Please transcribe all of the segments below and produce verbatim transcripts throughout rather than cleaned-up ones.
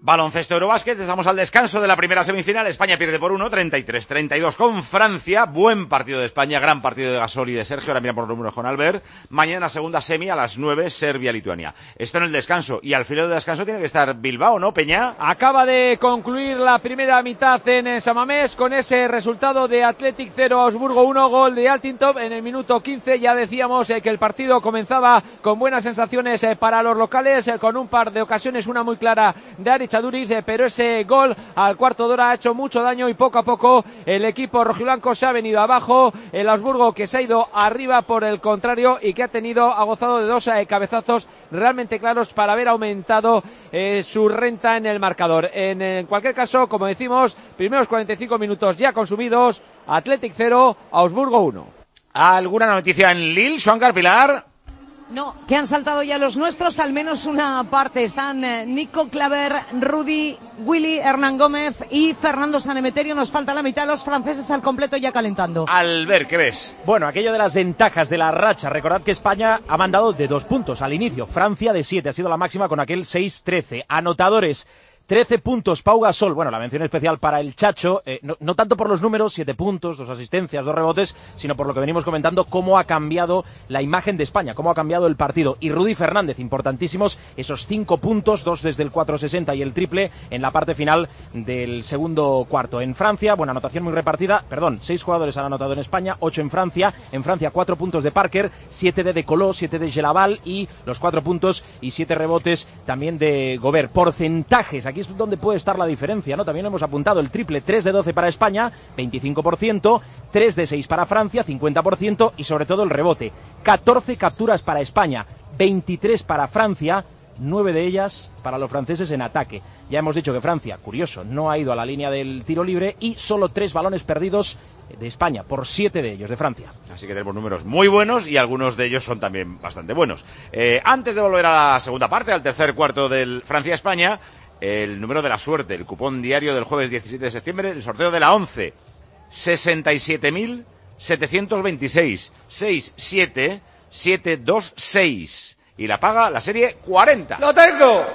Baloncesto Eurobásquet, estamos al descanso de la primera semifinal. España pierde por uno, treinta y tres treinta y dos con Francia. Buen partido de España, gran partido de Gasol y de Sergio. Ahora mira por los números con Albert. Mañana segunda semi a las nueve, Serbia-Lituania. Esto en el descanso. Y al filo del descanso tiene que estar Bilbao, ¿no, Peña? Acaba de concluir la primera mitad en San Mamés con ese resultado de Athletic cero, Augsburgo uno, gol de Altintop en el minuto quince. Ya decíamos eh, que el partido comenzaba con buenas sensaciones eh, para los locales, eh, con un par de ocasiones, una muy clara de Aritz Aduriz, eh, pero ese gol al cuarto de hora ha hecho mucho daño y poco a poco el equipo rojiblanco se ha venido abajo. El Augsburgo, que se ha ido arriba por el contrario y que ha tenido, ha gozado de dos eh, cabezazos realmente claros para haber aumentado eh, su renta en el marcador. En, en cualquier caso, como decimos, primeros cuarenta y cinco minutos ya consumidos, Athletic cero, Augsburgo uno. ¿Alguna noticia en Lille, Joan Carpilar? No, que han saltado ya los nuestros, al menos una parte. Están eh, Nico Claver, Rudy, Willy, Hernán Gómez y Fernando Sanemeterio. Nos falta la mitad, los franceses al completo ya calentando. Albert, ¿qué ves? Bueno, aquello de las ventajas de la racha. Recordad que España ha mandado de dos puntos al inicio. Francia de siete, ha sido la máxima con aquel seis trece. Anotadores, trece puntos, Pau Gasol. Bueno, la mención especial para el Chacho, eh, no, no tanto por los números, siete puntos, dos asistencias, dos rebotes, sino por lo que venimos comentando, cómo ha cambiado la imagen de España, cómo ha cambiado el partido. Y Rudy Fernández, importantísimos, esos cinco puntos, dos desde el cuatro sesenta y el triple en la parte final del segundo cuarto. En Francia, buena anotación muy repartida, perdón, seis jugadores han anotado en España, ocho en Francia. En Francia, cuatro puntos de Parker, siete de De Colo, siete de Gelaval y los cuatro puntos y siete rebotes también de Gobert. Porcentajes, aquí es donde puede estar la diferencia, ¿no? También hemos apuntado el triple, tres de doce para España, veinticinco por ciento, tres de seis para Francia, cincuenta por ciento, y sobre todo el rebote, catorce capturas para España, veintitrés para Francia, nueve de ellas para los franceses en ataque. Ya hemos dicho que Francia, curioso, no ha ido a la línea del tiro libre y solo tres balones perdidos de España, por siete de ellos de Francia. Así que tenemos números muy buenos y algunos de ellos son también bastante buenos. Eh, antes de volver a la segunda parte, al tercer cuarto del Francia-España, el número de la suerte, el cupón diario del jueves diecisiete de septiembre, el sorteo de la once, sesenta y siete mil setecientos veintiséis, seis siete siete dos seis. Y la paga la serie cuarenta. ¡Lo tengo!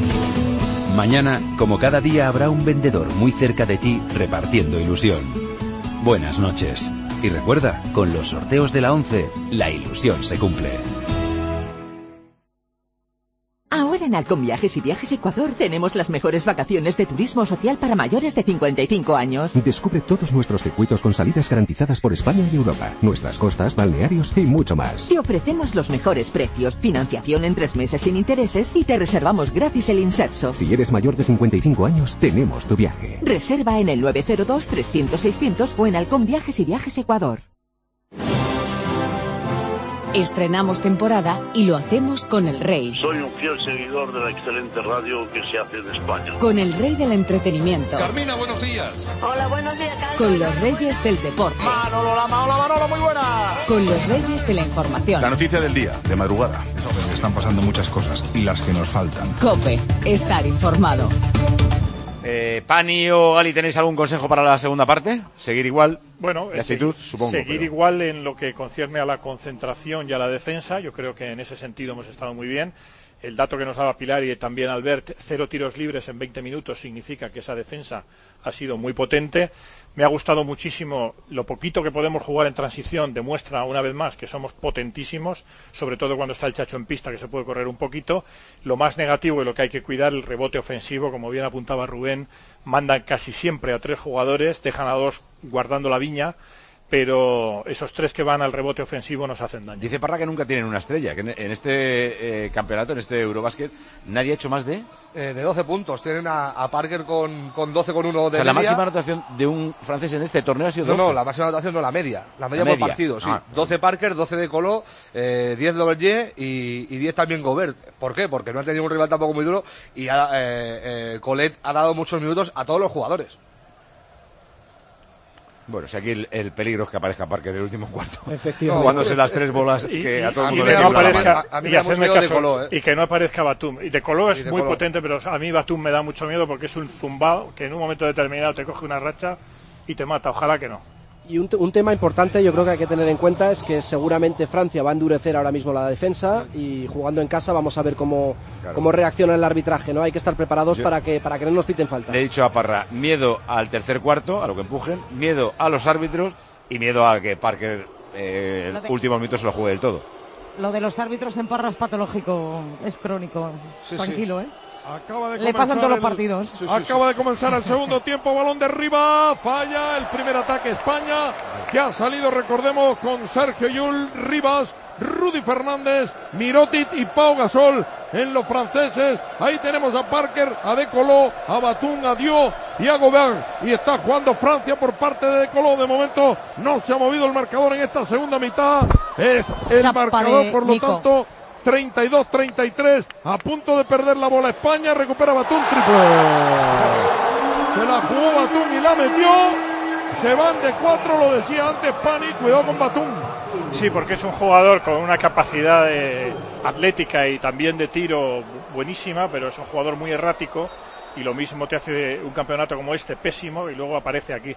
Mañana, como cada día, habrá un vendedor muy cerca de ti repartiendo ilusión. Buenas noches. Y recuerda, con los sorteos de la once, la ilusión se cumple. Ahora en Halcón Viajes y Viajes Ecuador tenemos las mejores vacaciones de turismo social para mayores de cincuenta y cinco años. Descubre todos nuestros circuitos con salidas garantizadas por España y Europa, nuestras costas, balnearios y mucho más. Te ofrecemos los mejores precios, financiación en tres meses sin intereses y te reservamos gratis el inserso. Si eres mayor de cincuenta y cinco años, tenemos tu viaje. Reserva en el nueve cero dos trescientos seiscientos o en Halcón Viajes y Viajes Ecuador. Estrenamos temporada y lo hacemos con el Rey. Soy un fiel seguidor de la excelente radio que se hace en España. Con el Rey del entretenimiento. Carmina, buenos días. Hola, buenos días, Carlos. Con los Reyes del deporte. Manolo, la Manolo, Manolo, muy buena. Con los Reyes de la información. La noticia del día, de madrugada. Sabes que están pasando muchas cosas y las que nos faltan. COPE, estar informado. Eh, Pani o Gali, ¿tenéis algún consejo para la segunda parte? ¿Seguir igual? Bueno, de actitud, seguir, supongo. Seguir pero... igual en lo que concierne a la concentración y a la defensa. Yo creo que en ese sentido hemos estado muy bien. El dato que nos daba Pilar y también Albert, cero tiros libres en veinte minutos, significa que esa defensa ha sido muy potente. Me ha gustado muchísimo lo poquito que podemos jugar en transición, demuestra una vez más que somos potentísimos, sobre todo cuando está el Chacho en pista, que se puede correr un poquito. Lo más negativo y lo que hay que cuidar, el rebote ofensivo, como bien apuntaba Rubén, mandan casi siempre a tres jugadores, dejan a dos guardando la viña, pero esos tres que van al rebote ofensivo nos hacen daño. Dice Parra que nunca tienen una estrella, que en este eh, campeonato, en este Eurobásquet, nadie ha hecho más de... Eh, de doce puntos. Tienen a, a Parker con, con doce con uno de o sea, media. la máxima anotación de un francés en este torneo ha sido doce. No, no, la máxima anotación no, la media. La media, la por media. partido, sí. Ah. doce Parker, doce de Colo, eh, diez Loverdier y, y diez también Gobert. ¿Por qué? Porque no ha tenido un rival tampoco muy duro y ha, eh, eh, Colette ha dado muchos minutos a todos los jugadores. Bueno, si aquí el, el peligro es que aparezca Parker en el último cuarto. Efectivamente. Jugándose las tres bolas y, que y, a todo el a mundo mí le me tiembla la aparezca, mano. a mí me caso, de Colo, ¿eh? Y que no aparezca Batum. Y de Colo es muy Colo. potente, pero a mí Batum me da mucho miedo porque es un zumbao que en un momento determinado te coge una racha y te mata. Ojalá que no. Y un, un tema importante yo creo que hay que tener en cuenta es que seguramente Francia va a endurecer ahora mismo la defensa y jugando en casa vamos a ver cómo, claro. cómo reacciona el arbitraje, ¿no? Hay que estar preparados yo, para que para que no nos piten falta. Le he dicho a Parra, miedo al tercer cuarto, a lo que empujen, miedo a los árbitros y miedo a que Parker eh, el de... último minuto se lo juegue del todo. Lo de los árbitros en Parra es patológico, es crónico. Sí, Tranquilo, sí. ¿eh? Acaba de Le pasan todos el, los partidos. Sí, sí, acaba sí. de comenzar el segundo tiempo, balón de arriba, falla el primer ataque España, que ha salido, recordemos, con Sergio Llull, Rivas, Rudy Fernández, Mirotic y Pau Gasol en los franceses. Ahí tenemos a Parker, a De Colo, a Batum, a Diop y a Gobert. Y está jugando Francia por parte de De Colo. De momento no se ha movido el marcador en esta segunda mitad. Es el Chapa marcador, por lo Nico. tanto... treinta y dos treinta y tres, a punto de perder la bola España, recupera Batum, triple. Se la jugó Batum y la metió. Se van de cuatro, lo decía antes Pani, cuidado con Batum. Sí, porque es un jugador con una capacidad de atlética y también de tiro buenísima, pero es un jugador muy errático y lo mismo te hace un campeonato como este pésimo y luego aparece aquí.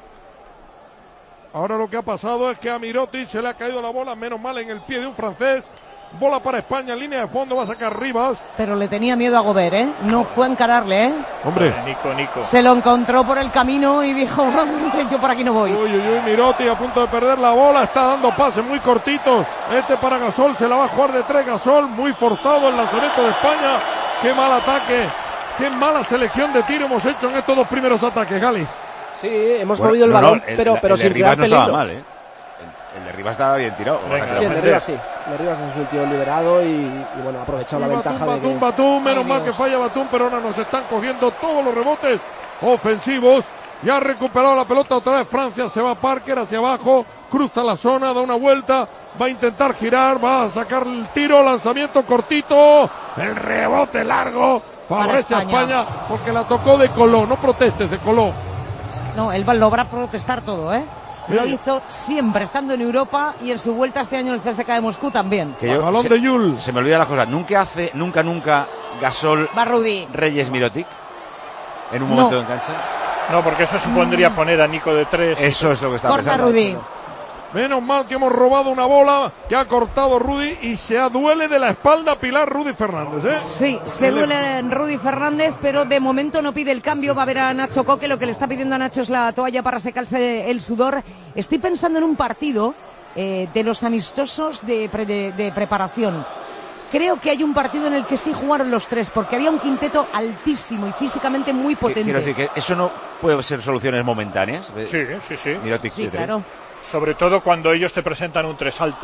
Ahora lo que ha pasado es que a Mirotic se le ha caído la bola, menos mal en el pie de un francés. Bola para España, en línea de fondo, va a sacar Rivas. Pero le tenía miedo a Gobert, ¿eh? No fue a encararle, ¿eh? Hombre. Nico, Nico. Se lo encontró por el camino y dijo, yo por aquí no voy. Uy, uy, uy, Mirotic a punto de perder la bola, está dando pases muy cortitos. Este para Gasol, se la va a jugar de tres Gasol, muy forzado el lanzamiento de España. Qué mal ataque, qué mala selección de tiro hemos hecho en estos dos primeros ataques, Galis. Sí, hemos bueno, movido el no, balón, no, el, pero, el, pero el sin crear no peligro. Estaba mal, ¿eh? El de Rivas estaba bien tirado. Venga, sí, el de Rivas sí. El de Rivas se sintió liberado y, y bueno, ha aprovechado y la Batum, ventaja Batum, de que... Batum, menos Ay, mal Dios. que falla Batum, pero ahora nos están cogiendo todos los rebotes ofensivos. Ya ha recuperado la pelota otra vez Francia, se va Parker hacia abajo, cruza la zona, da una vuelta, va a intentar girar, va a sacar el tiro, lanzamiento cortito, el rebote largo, favorece a España. España porque la tocó De Colo, no protestes De Colo. No, él va a lograr protestar todo, ¿eh? Lo hizo siempre estando en Europa y en su vuelta este año en el C S K A de Moscú también. Que yo, balón se, de Llull. Se me olvida la cosa. Nunca hace, nunca, nunca Gasol, va Rudy. Reyes, Mirotic en un momento no. de enganche. No, porque eso supondría poner a Nico de tres. Eso es lo que está Corta pensando. Rudy. Menos mal que hemos robado una bola que ha cortado Rudy y se duele de la espalda Pilar Rudy Fernández, ¿eh? Sí, se duele Rudy Fernández, pero de momento no pide el cambio. Va a ver a Nacho Coque, lo que le está pidiendo a Nacho es la toalla para secarse el sudor. Estoy pensando en un partido eh, de los amistosos de, pre, de, de preparación. Creo que hay un partido en el que sí jugaron los tres, porque había un quinteto altísimo y físicamente muy potente. Quiero decir que eso no puede ser soluciones momentáneas. Sí, sí, sí. Mirotic, sí, claro. Sobre todo cuando ellos te presentan un tres alto.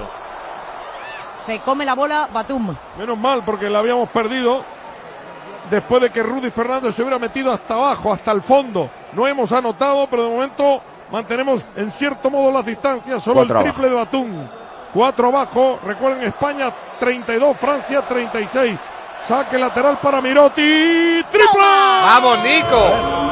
Se come la bola Batum. Menos mal porque la habíamos perdido después de que Rudy Fernández se hubiera metido hasta abajo, hasta el fondo. No hemos anotado, pero de momento mantenemos en cierto modo las distancias. Solo Cuatro el triple abajo. de Batum. Cuatro abajo. Recuerden, España treinta y dos, Francia treinta y seis. Saque lateral para Mirotic. ¡Triple! ¡Vamos, Nico!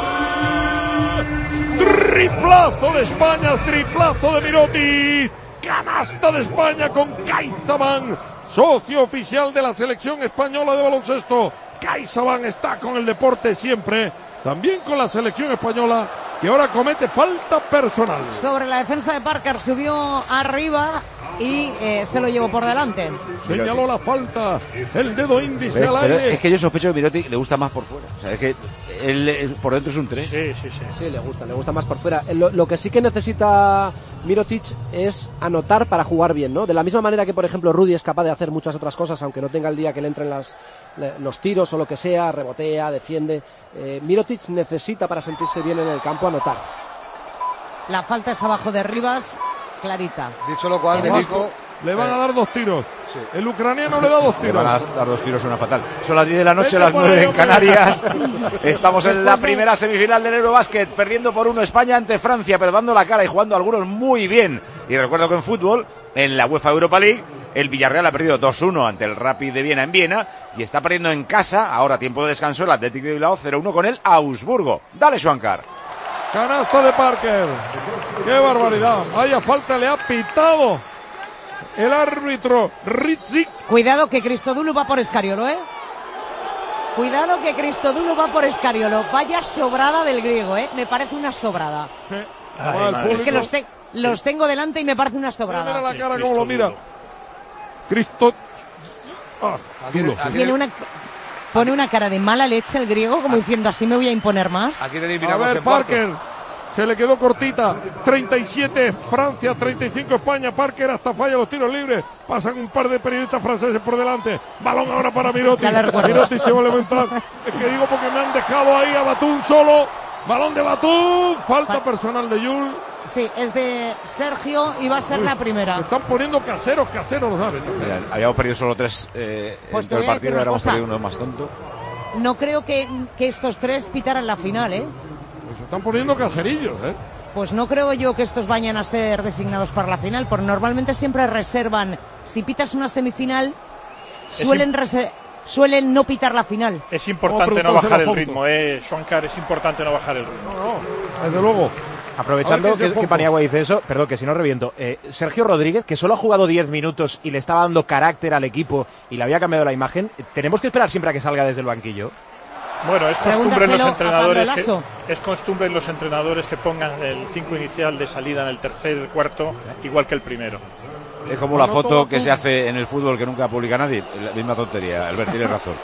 Triplazo de España, triplazo de Mirotic. Canasta de España con CaixaBank, socio oficial de la selección española de baloncesto. CaixaBank está con el deporte siempre, también con la selección española, que ahora comete falta personal. Sobre la defensa de Parker, subió arriba y eh, se lo llevó por delante. Señaló la falta, el dedo índice ¿Ves? al Pero aire. Es que yo sospecho que Mirotic le gusta más por fuera. O sea, es que él, él por dentro es un tres. Sí, sí, sí. Sí, le gusta, le gusta más por fuera. Lo, lo que sí que necesita Mirotic es anotar para jugar bien, ¿no? De la misma manera que, por ejemplo, Rudy es capaz de hacer muchas otras cosas, aunque no tenga el día que le entren las, los tiros o lo que sea, rebotea, defiende. Eh, Mirotic necesita, para sentirse bien en el campo, anotar. La falta es abajo de Rivas, clarita. Dicho lo cual, de Nico, le van eh, a dar dos tiros. Sí. El ucraniano le da dos tiros. Le van a dar dos tiros, una fatal. Son las diez de la noche, las nueve en Canarias. Estamos en la primera semifinal del Eurobásquet, perdiendo por uno España ante Francia, pero dando la cara y jugando algunos muy bien. Y recuerdo que en fútbol, en la UEFA Europa League, el Villarreal ha perdido dos uno ante el Rapid de Viena en Viena y está perdiendo en casa, ahora tiempo de descanso, el Athletic de Bilbao cero uno con el Augsburgo. Dale, Schwankar. Canasta de Parker. ¡Qué barbaridad! Vaya falta, le ha pitado el árbitro Ritzik. Cuidado que Christodoulou va por Escariolo, ¿eh? Cuidado que Christodoulou va por Escariolo. Vaya sobrada del griego, ¿eh? Me parece una sobrada. Sí. Ay, es que los, te los tengo delante y me parece una sobrada. Mira la cara como lo mira. Cristo. Ah, Tiene una, pone una cara de mala leche el griego, como diciendo así me voy a imponer más. Aquí a ver, Parker. Se le quedó cortita. treinta y siete Francia, treinta y cinco España. Parker hasta falla los tiros libres. Pasan un par de periodistas franceses por delante. Balón ahora para Mirotic. Mirotic se va a levantar. Es que digo porque me han dejado ahí a Batum solo. Balón de Batum. Falta Fa personal de Yul. Sí, es de Sergio y va a ser Uy, la primera. Se están poniendo caseros, caseros los árbitros. Habíamos perdido solo tres eh, pues en todo el partido, ahora hemos perdido uno más tonto. No creo que, que estos tres pitaran la final, ¿eh? Pues se están poniendo caserillos, ¿eh? Pues no creo yo que estos vayan a ser designados para la final, porque normalmente siempre reservan. Si pitas una semifinal, suelen suelen no pitar la final. Es importante no bajar el ritmo, eh, Schwankar, es importante no bajar el ritmo. No, no, desde luego. Aprovechando que, que Paniagua dice eso, perdón, que si no reviento. Eh, Sergio Rodríguez, que solo ha jugado diez minutos y le estaba dando carácter al equipo y le había cambiado la imagen, ¿tenemos que esperar siempre a que salga desde el banquillo? Bueno, es costumbre en los entrenadores que, es costumbre en los entrenadores que pongan el cinco inicial de salida en el tercer cuarto, igual que el primero. Es como la foto que se hace en el fútbol que nunca publica nadie, la misma tontería. Albert, tienes razón.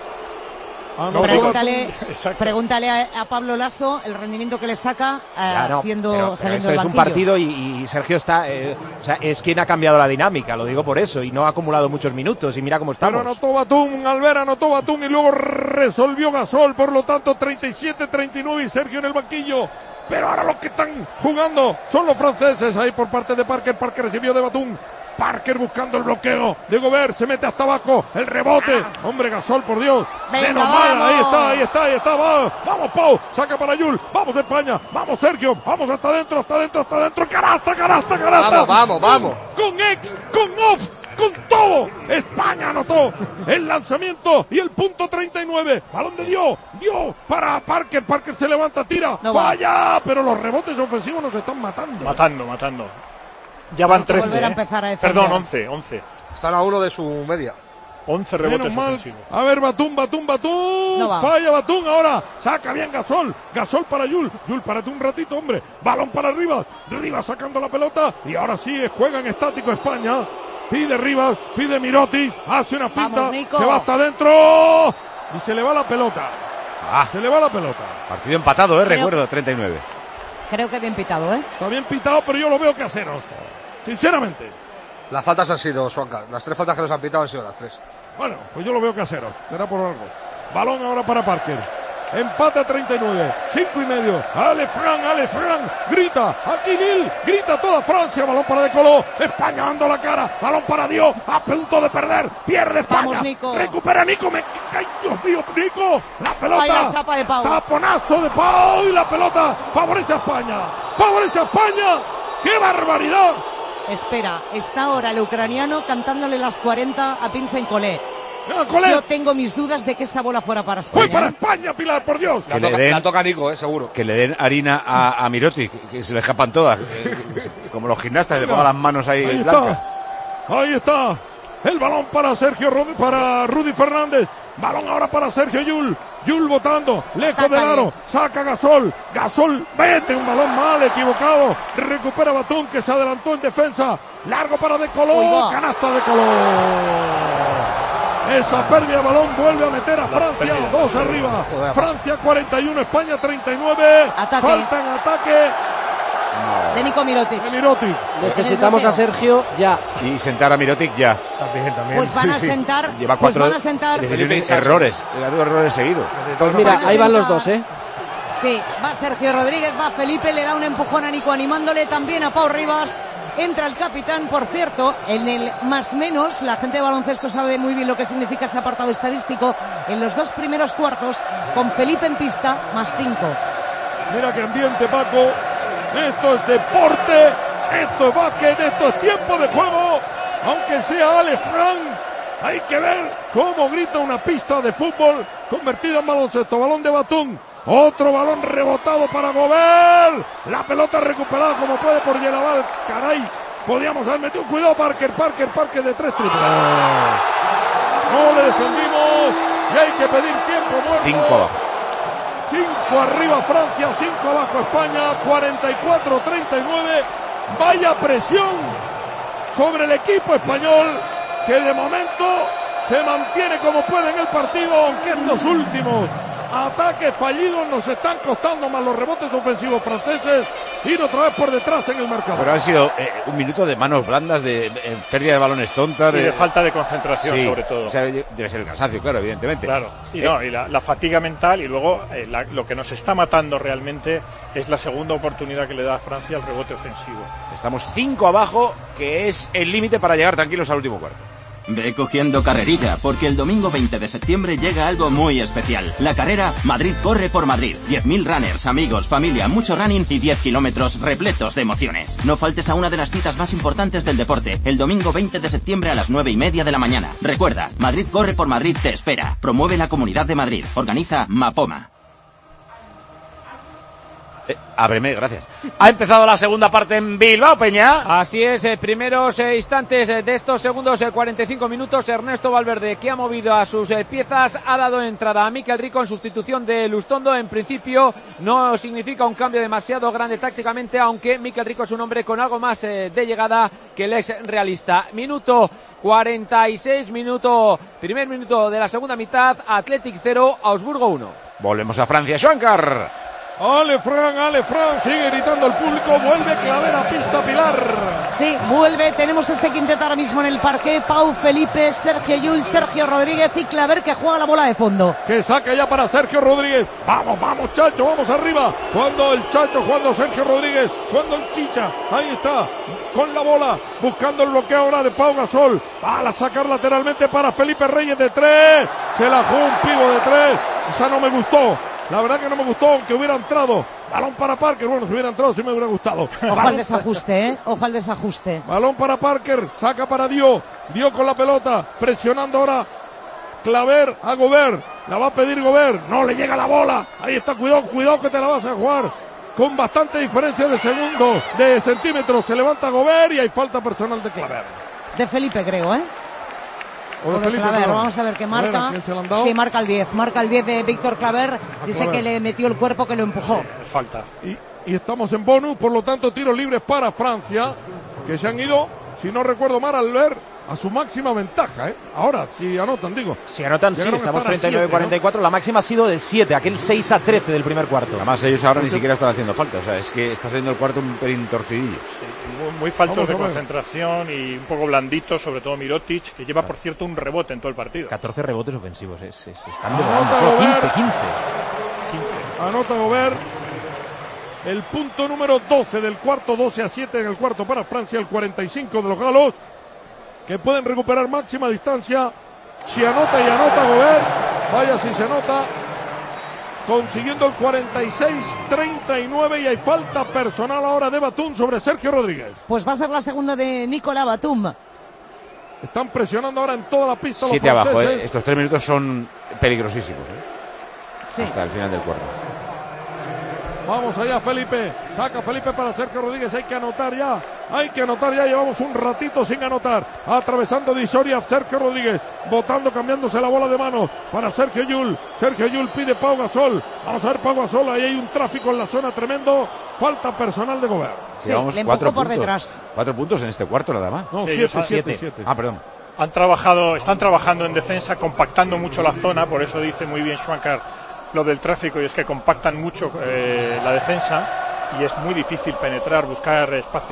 Ah, no, pregúntale pregúntale a, a Pablo Lasso el rendimiento que le saca uh, ya, no, siendo pero, pero saliendo del banquillo. Es un partido y, y Sergio está, eh, o sea, es quien ha cambiado la dinámica, lo digo por eso, y no ha acumulado muchos minutos y mira cómo estamos. Pero anotó Batum, Albert anotó Batum y luego resolvió Gasol, por lo tanto treinta y siete treinta y nueve y Sergio en el banquillo. Pero ahora los que están jugando son los franceses ahí por parte de Parker. Parker recibió de Batum. Parker buscando el bloqueo de Gobert, se mete hasta abajo, el rebote, hombre Gasol, por Dios, venga, menos mal, ahí está, ahí está, ahí está, va. Vamos Pau, saca para Yul, vamos España, vamos Sergio, vamos hasta adentro, hasta adentro, hasta adentro, canasta, canasta, canasta, vamos, vamos, vamos, con, con ex, con off, con todo, España anotó el lanzamiento y el punto treinta y nueve, balón de Dios, Dios para Parker, Parker se levanta, tira, no falla, va. Pero los rebotes ofensivos nos están matando. Matando, matando. Ya van trece, ¿eh? Perdón, once, once. Están a uno de su media. once rebotes ofensivos. A ver, Batum, Batum, Batum. No falla Batum ahora. Saca bien Gasol. Gasol para Yul. Yul, párate un ratito, hombre. Balón para Rivas. Rivas sacando la pelota. Y ahora sí, juega en estático España. Pide Rivas, pide Mirotic. Hace una finta. Vamos, se va hasta adentro. Y se le va la pelota. Ah. Se le va la pelota. Partido empatado, eh, Creo... recuerdo, treinta y nueve. Creo que bien pitado, ¿eh? Está bien pitado, pero yo lo veo caseros. Sinceramente. Las faltas han sido, Schwankar. Las tres faltas que nos han pitado han sido las tres. Bueno, pues yo lo veo caseros. Será por algo. Balón ahora para Parker. Empate a treinta y nueve. Cinco y medio. Ale Fran, Ale Fran. Grita. Aquí Lille. Grita toda Francia. Balón para De Colo. España dando la cara. Balón para Dios. A punto de perder. Pierde España. Vamos, Nico. Recupera Nico. Me... ¡Ay, Dios mío, Nico! La pelota. Ay, la chapa de Pau. Taponazo de Pau. Y la pelota favorece a España. Favorece a España. ¡Qué barbaridad! Espera, está ahora el ucraniano cantándole las cuarenta a Vincent Collet. No, Collet. Yo tengo mis dudas de que esa bola fuera para España. ¡Fue para España, Pilar, por Dios! La, toca, den, la toca Nico, eh, seguro. Que le den harina a, a Mirotic, que se le escapan todas. Como los gimnastas, le pongan las manos ahí, ahí blancas. Está. Ahí está. El balón para Sergio, para Rudy Fernández. Balón ahora para Sergio Yul. Yul botando, lejos del aro, saca Gasol, Gasol mete un balón mal, equivocado, recupera Batum que se adelantó en defensa, largo para De Colo, canasta De Colo. Esa pérdida de balón vuelve a meter a Francia, dos arriba, Francia cuarenta y uno, España treinta y nueve, ataque. Falta en ataque. No. De Nico Mirotic. De Mirotic. Necesitamos a Sergio ya. Y sentar a Mirotic ya. También, también. Pues van a sí, sí. sentar. Lleva cuatro pues van a sentar. errores. Dos errores seguidos. Pues mira, ahí van los dos, ¿eh? Sí, va Sergio Rodríguez, va Felipe, le da un empujón a Nico animándole también a Pau Rivas. Entra el capitán, por cierto, en el más menos, la gente de baloncesto sabe muy bien lo que significa ese apartado estadístico. En los dos primeros cuartos, con Felipe en pista, más cinco. Mira qué ambiente, Paco. Esto es deporte, esto es básquet, esto es tiempo de juego. Aunque sea Ale Fran, hay que ver cómo grita una pista de fútbol convertida en baloncesto. Balón de Batum, otro balón rebotado para Gobert. La pelota recuperada como puede por Yelaval. Caray, podíamos haber metido. Cuidado Parker, Parker, Parker de tres triples. No le defendimos y hay que pedir tiempo muerto. Cinco abajo. cinco arriba Francia, cinco abajo España, cuarenta y cuatro treinta y nueve. Vaya presión sobre el equipo español, que de momento se mantiene como puede en el partido, aunque estos últimos ataques fallidos nos están costando más los rebotes ofensivos franceses, ir otra vez por detrás en el marcador. Pero ha sido eh, un minuto de manos blandas, de, de, de pérdida de balones tontas. Y de de falta de concentración, sí, sobre todo. O sea, debe ser el cansancio, claro, evidentemente. Claro, y, eh, no, y la, la fatiga mental, y luego eh, la, lo que nos está matando realmente es la segunda oportunidad que le da a Francia al rebote ofensivo. Estamos cinco abajo, que es el límite para llegar tranquilos al último cuarto. Ve cogiendo carrerilla, porque el domingo veinte de septiembre llega algo muy especial. La carrera Madrid corre por Madrid. diez mil runners, amigos, familia, mucho running y diez kilómetros repletos de emociones. No faltes a una de las citas más importantes del deporte, el domingo veinte de septiembre a las nueve y media de la mañana. Recuerda, Madrid corre por Madrid te espera. Promueve la Comunidad de Madrid. Organiza Mapoma. Eh, ábreme, gracias. Ha empezado la segunda parte en Bilbao, Peña. Así es, eh, primeros eh, instantes eh, de estos segundos, eh, cuarenta y cinco minutos. Ernesto Valverde, que ha movido a sus eh, piezas, ha dado entrada a Mikel Rico en sustitución de Lustondo. En principio no significa un cambio demasiado grande tácticamente, aunque Mikel Rico es un hombre con algo más eh, de llegada que el ex realista. Minuto cuarenta y seis, minuto, primer minuto de la segunda mitad. Athletic cero, Augsburgo uno. Volvemos a Francia, Schwankar. Ale Fran, Ale Fran, sigue gritando el público, vuelve Claver a pista, Pilar. Sí, vuelve, tenemos este quinteto ahora mismo en el parque, Pau, Felipe, Sergio Llull, Sergio Rodríguez y Claver, que juega la bola de fondo. Que saca ya para Sergio Rodríguez, vamos, vamos Chacho, vamos arriba, cuando el Chacho, cuando Sergio Rodríguez, cuando el Chicha, ahí está, con la bola, buscando el bloqueo ahora de Pau Gasol, va a sacar lateralmente para Felipe Reyes de tres, se la jugó un pivo de tres, esa no me gustó. La verdad que no me gustó, aunque hubiera entrado. Balón para Parker. Bueno, si hubiera entrado sí me hubiera gustado. Ojo al desajuste, ¿eh? Ojo al desajuste. Balón para Parker. Saca para Dio. Dio con la pelota. Presionando ahora Claver a Gobert. La va a pedir Gobert. No le llega la bola. Ahí está. Cuidado, cuidado que te la vas a jugar. Con bastante diferencia de segundos, de centímetros. Se levanta Gobert y hay falta personal de Claver. De Felipe, creo, ¿eh? O de Felipe, Claver, vamos a ver qué marca. A ver, ¿quién se sí, marca el diez, marca el diez de Víctor Claver. A Dice Claver. que le metió el cuerpo, que lo empujó. Falta. Y, y estamos en bonus, por lo tanto, tiros libres para Francia, que se han ido, si no recuerdo mal, al ver a su máxima ventaja, ¿eh? Ahora, si anotan, digo. Si anotan, sí, Llegaron a estamos estar a treinta y nueve cuarenta y cuatro. siete, La máxima ha sido de siete, aquel seis a trece del primer cuarto. Además, ellos ahora ni siquiera están haciendo falta. O sea, es que está saliendo el cuarto un pelín torcidillo. Muy, muy faltos Vamos de a ver. concentración y un poco blanditos, sobre todo Mirotic, que lleva, por cierto, un rebote en todo el partido. catorce rebotes ofensivos, es, es, están Anota devorando. Solo Gobert. quince, quince. quince. Anota Gobert. El punto número doce del cuarto, doce a siete en el cuarto para Francia, el cuarenta y cinco de los galos, que pueden recuperar máxima distancia. Si anota y anota Gobert, vaya si se anota, consiguiendo el cuarenta y seis treinta y nueve, y hay falta personal ahora de Batum sobre Sergio Rodríguez. Pues va a ser la segunda de Nicolás Batum. Están presionando ahora en toda la pista los Siete abajo, franceses. ¿eh? Estos tres minutos son peligrosísimos, ¿eh? Sí. Hasta el final del cuarto. Vamos allá, Felipe. Saca Felipe para Sergio Rodríguez. Hay que anotar ya. Hay que anotar ya. Llevamos un ratito sin anotar. Atravesando Disoria, Sergio Rodríguez. Botando, cambiándose la bola de mano para Sergio Llull. Sergio Llull pide Pau Gasol. Vamos a ver Pau Gasol. Ahí hay un tráfico en la zona tremendo. Falta personal de Gobert. Sí, Llevamos le cuatro empujó por puntos. detrás. Cuatro puntos en este cuarto nada más. No, Sí, siete, ellos- siete, siete. siete. Ah, perdón. Han trabajado, están trabajando en defensa, compactando mucho la zona, por eso dice muy bien Schwankar lo del tráfico, y es que compactan mucho eh, la defensa y es muy difícil penetrar, buscar espacio.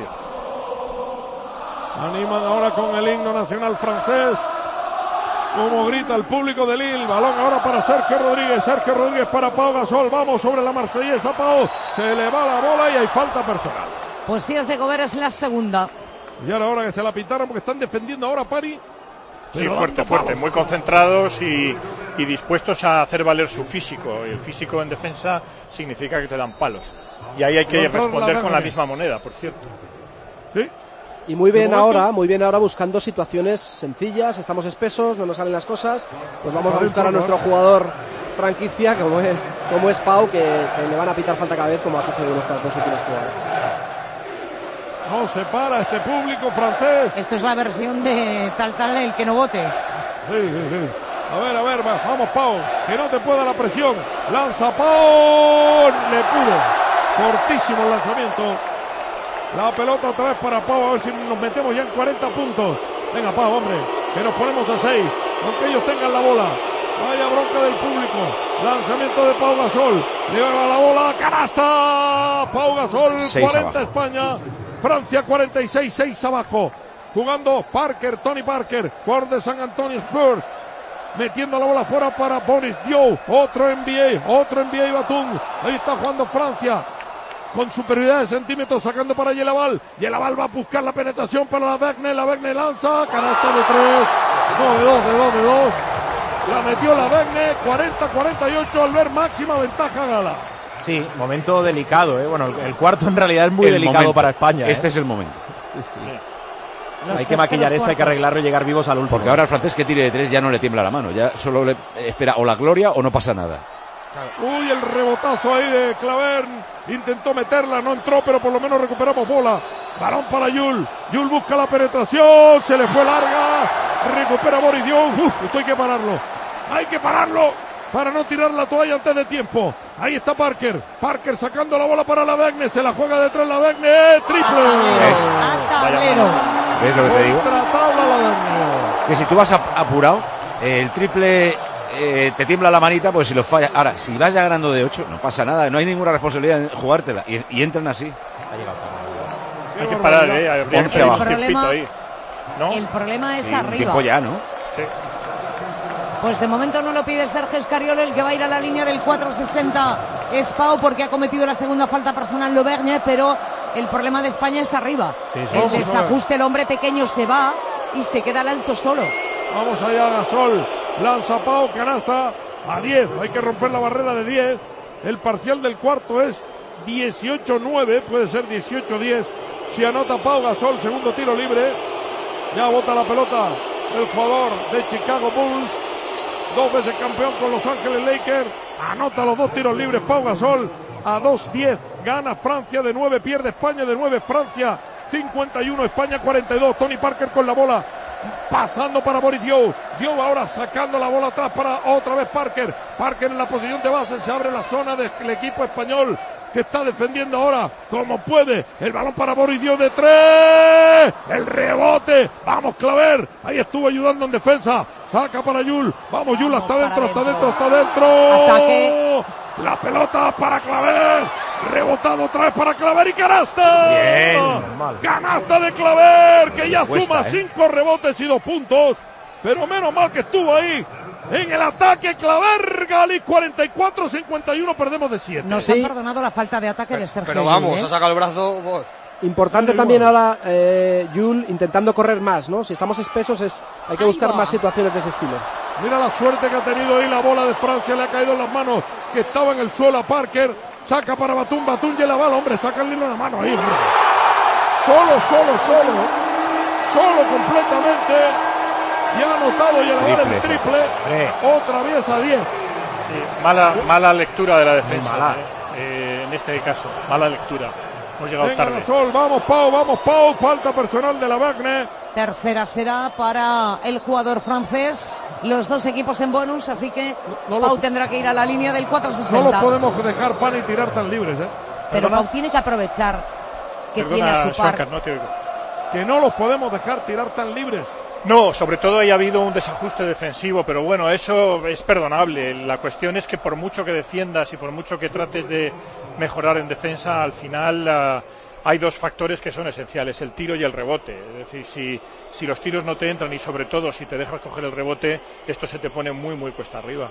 Animan ahora con el himno nacional francés. Como grita el público de Lille. Balón ahora para Sergio Rodríguez. Sergio Rodríguez para Pau Gasol. Vamos sobre la marsellesa, Pau. Se le va la bola y hay falta personal. Pues si es de Gobert, es la segunda. Y ahora, ahora que se la pitaron porque están defendiendo ahora Pari. Sí, Pero fuerte, dando fuerte, palos. muy concentrados y, y dispuestos a hacer valer su físico. El físico en defensa significa que te dan palos. Y ahí hay que Los dos responder la con la ganan. misma moneda, por cierto. Sí. Y muy bien De momento- ahora, muy bien ahora buscando situaciones sencillas, estamos espesos, no nos salen las cosas, pues vamos a Vale, buscar a por nuestro favor. jugador franquicia, como es, como es Pau, que, que le van a pitar falta cada vez, como ha sucedido en estas dos últimas jugadas. No se para este público francés. Esto es la versión de tal tal el que no vote. Sí, sí, sí. A ver, a ver, va. Vamos Pau. Que no te pueda la presión. Lanza Pau. Le pudo. Cortísimo el lanzamiento. La pelota otra vez para Pau, a ver si nos metemos ya en cuarenta puntos. Venga, Pau, hombre, que nos ponemos a seis, aunque ellos tengan la bola. Vaya bronca del público. Lanzamiento de Pau Gasol. Lleva la bola. ¡Canasta! Pau Gasol. cuarenta España. Francia cuarenta y seis. seis abajo. Jugando Parker, Tony Parker. Jugador de San Antonio Spurs. Metiendo la bola fuera para Boris Diaw. Otro N B A. Otro N B A Batum. Ahí está jugando Francia. Con superioridad de centímetros, sacando para Yelaval. Yelaval va a buscar la penetración para la Wagner. La Wagner lanza. Canasta de tres. No, de dos, de dos, de dos. La metió la Wagner, cuarenta a cuarenta y ocho, al ver máxima ventaja Gala. Sí, momento delicado, ¿eh? Bueno, el, el cuarto en realidad es muy el delicado momento. para España. ¿eh? Este es el momento. Sí, sí. Hay que maquillar esto, hay que arreglarlo y llegar vivos al último. Porque ahora el francés que tire de tres ya no le tiembla la mano, ya solo le espera o la gloria o no pasa nada. Uy, el rebotazo ahí de Clavern, intentó meterla, no entró, pero por lo menos recuperamos bola. Balón para Yul, Yul busca la penetración, se le fue larga, recupera Boris Diaw. Uf, esto hay que pararlo. Hay que pararlo para no tirar la toalla antes de tiempo. Ahí está Parker. Parker sacando la bola para la Wagner. Se la juega detrás la Wagner. Triple. A tablero. ¿Ves lo que te digo? Contratabla la Wagner. Que si tú vas apurado, el triple eh, te tiembla la manita, pues si lo fallas. Ahora, si vas ya ganando de ocho, no pasa nada. No hay ninguna responsabilidad en jugártela. Y, y entran así. Hay que parar, ¿eh? Habría que el, un problema, ahí, ¿no? el problema es Sí, arriba. tiempo ya, ¿no? Sí. Pues de momento no lo pide Sergio Escariolo, el que va a ir a la línea del cuatro sesenta es Pau, porque ha cometido la segunda falta personal L'Auvergne, pero el problema de España es arriba. Sí, sí. El Vamos, desajuste, el hombre pequeño se va y se queda al alto solo. Vamos allá, Gasol. Lanza Pau, canasta a diez. Hay que romper la barrera de diez. El parcial del cuarto es dieciocho nueve, puede ser dieciocho diez. Si anota Pau Gasol, segundo tiro libre. Ya bota la pelota el jugador de Chicago Bulls. Dos veces campeón con Los Ángeles Lakers. Anota los dos tiros libres Pau Gasol. A dos diez. Gana Francia de nueve. Pierde España de nueve. Francia cincuenta y uno. España cuarenta y dos. Tony Parker con la bola. Pasando para Boris Diaw. Diaw ahora sacando la bola atrás para otra vez Parker. Parker en la posición de base. Se abre la zona del equipo español, que está defendiendo ahora como puede. El balón para Boris Diaw de tres. El rebote. Vamos, Claver. Ahí estuvo ayudando en defensa. Saca para Yul. Vamos, Yul, hasta dentro, hasta dentro, hasta dentro. Ataque. La pelota para Claver. Rebotado otra vez para Claver y canasta. Bien. Canasta de Claver, que ya Cuesta, suma ¿eh? cinco rebotes y dos puntos. Pero menos mal que estuvo ahí. En el ataque, Claver, Gali, cuarenta y cuatro cincuenta y uno, perdemos de siete. Nos Sí. han perdonado la falta de ataque de Sergio. Pero vamos, Yul, ¿eh? ha sacado el brazo. Pues. Importante Igual. también ahora, eh, Yul, intentando correr más, ¿no? Si estamos espesos, es, hay que Ahí buscar va. más situaciones de ese estilo. Mira la suerte que ha tenido ahí, la bola de Francia le ha caído en las manos, que estaba en el suelo a Parker. Saca para Batum, Batum y la bala, hombre, saca el hilo en la mano ahí, hombre. Solo, solo, solo. Solo completamente. Y ha anotado y el Triple. el triple. Hombre. Otra vez a diez. Sí, mala, mala lectura de la defensa. Mala. Eh, eh, en este caso, mala lectura. Hemos llegado Venga, tarde. Gasol, vamos Pau, vamos Pau. Falta personal de la Wagner. Tercera será para el jugador francés. Los dos equipos en bonus, así que No, no Pau lo- tendrá que ir a la línea del cuatro No sesenta. los podemos dejar pan y tirar tan libres, ¿eh? Pero Perdona. Pau tiene que aprovechar que Perdona, tiene a su par. Schwankar, no te oigo. Que no los podemos dejar tirar tan libres. No, sobre todo haya habido un desajuste defensivo, pero bueno, eso es perdonable. La cuestión es que por mucho que defiendas y por mucho que trates de mejorar en defensa, al final uh, hay dos factores que son esenciales, el tiro y el rebote. Es decir, si, si los tiros no te entran y sobre todo si te dejas coger el rebote, esto se te pone muy, muy cuesta arriba.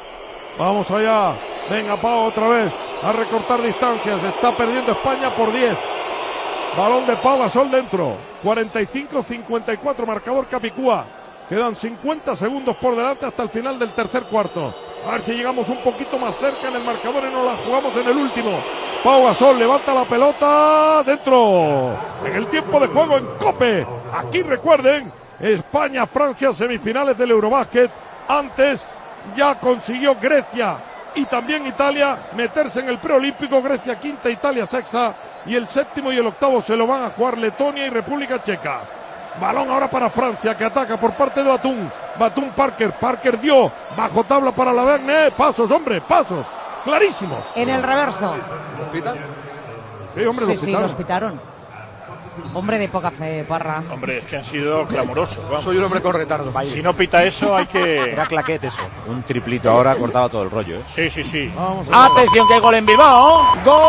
Vamos allá. Venga, Pau, otra vez. A recortar distancias. Está perdiendo España por diez. Balón de Pau Gasol dentro. cuarenta y cinco cincuenta y cuatro. Marcador Capicúa. Quedan cincuenta segundos por delante hasta el final del tercer cuarto. A ver si llegamos un poquito más cerca en el marcador y nos la jugamos en el último. Pau Gasol levanta la pelota dentro. En el tiempo de juego en Cope. Aquí recuerden, España-Francia, semifinales del Eurobásquet. Antes ya consiguió Grecia y también Italia meterse en el preolímpico. Grecia quinta, Italia sexta, y el séptimo y el octavo se lo van a jugar Letonia y República Checa. Balón ahora para Francia, que ataca por parte de Batum. Batum Parker, Parker dio bajo tabla para la Wagner. Pasos, hombre, pasos clarísimos. En el reverso. Sí, hombre, Sí, lo sí, pitaron. los pitaron. Hombre de poca fe, Parra. Hombre, es que han sido clamorosos. Vamos. Soy un hombre con retardo. Si no pita eso, hay que... Era claquet eso. Un triplito ahora cortaba todo el rollo, ¿eh? Sí, sí, sí. Vamos a Atención que hay gol en Bilbao.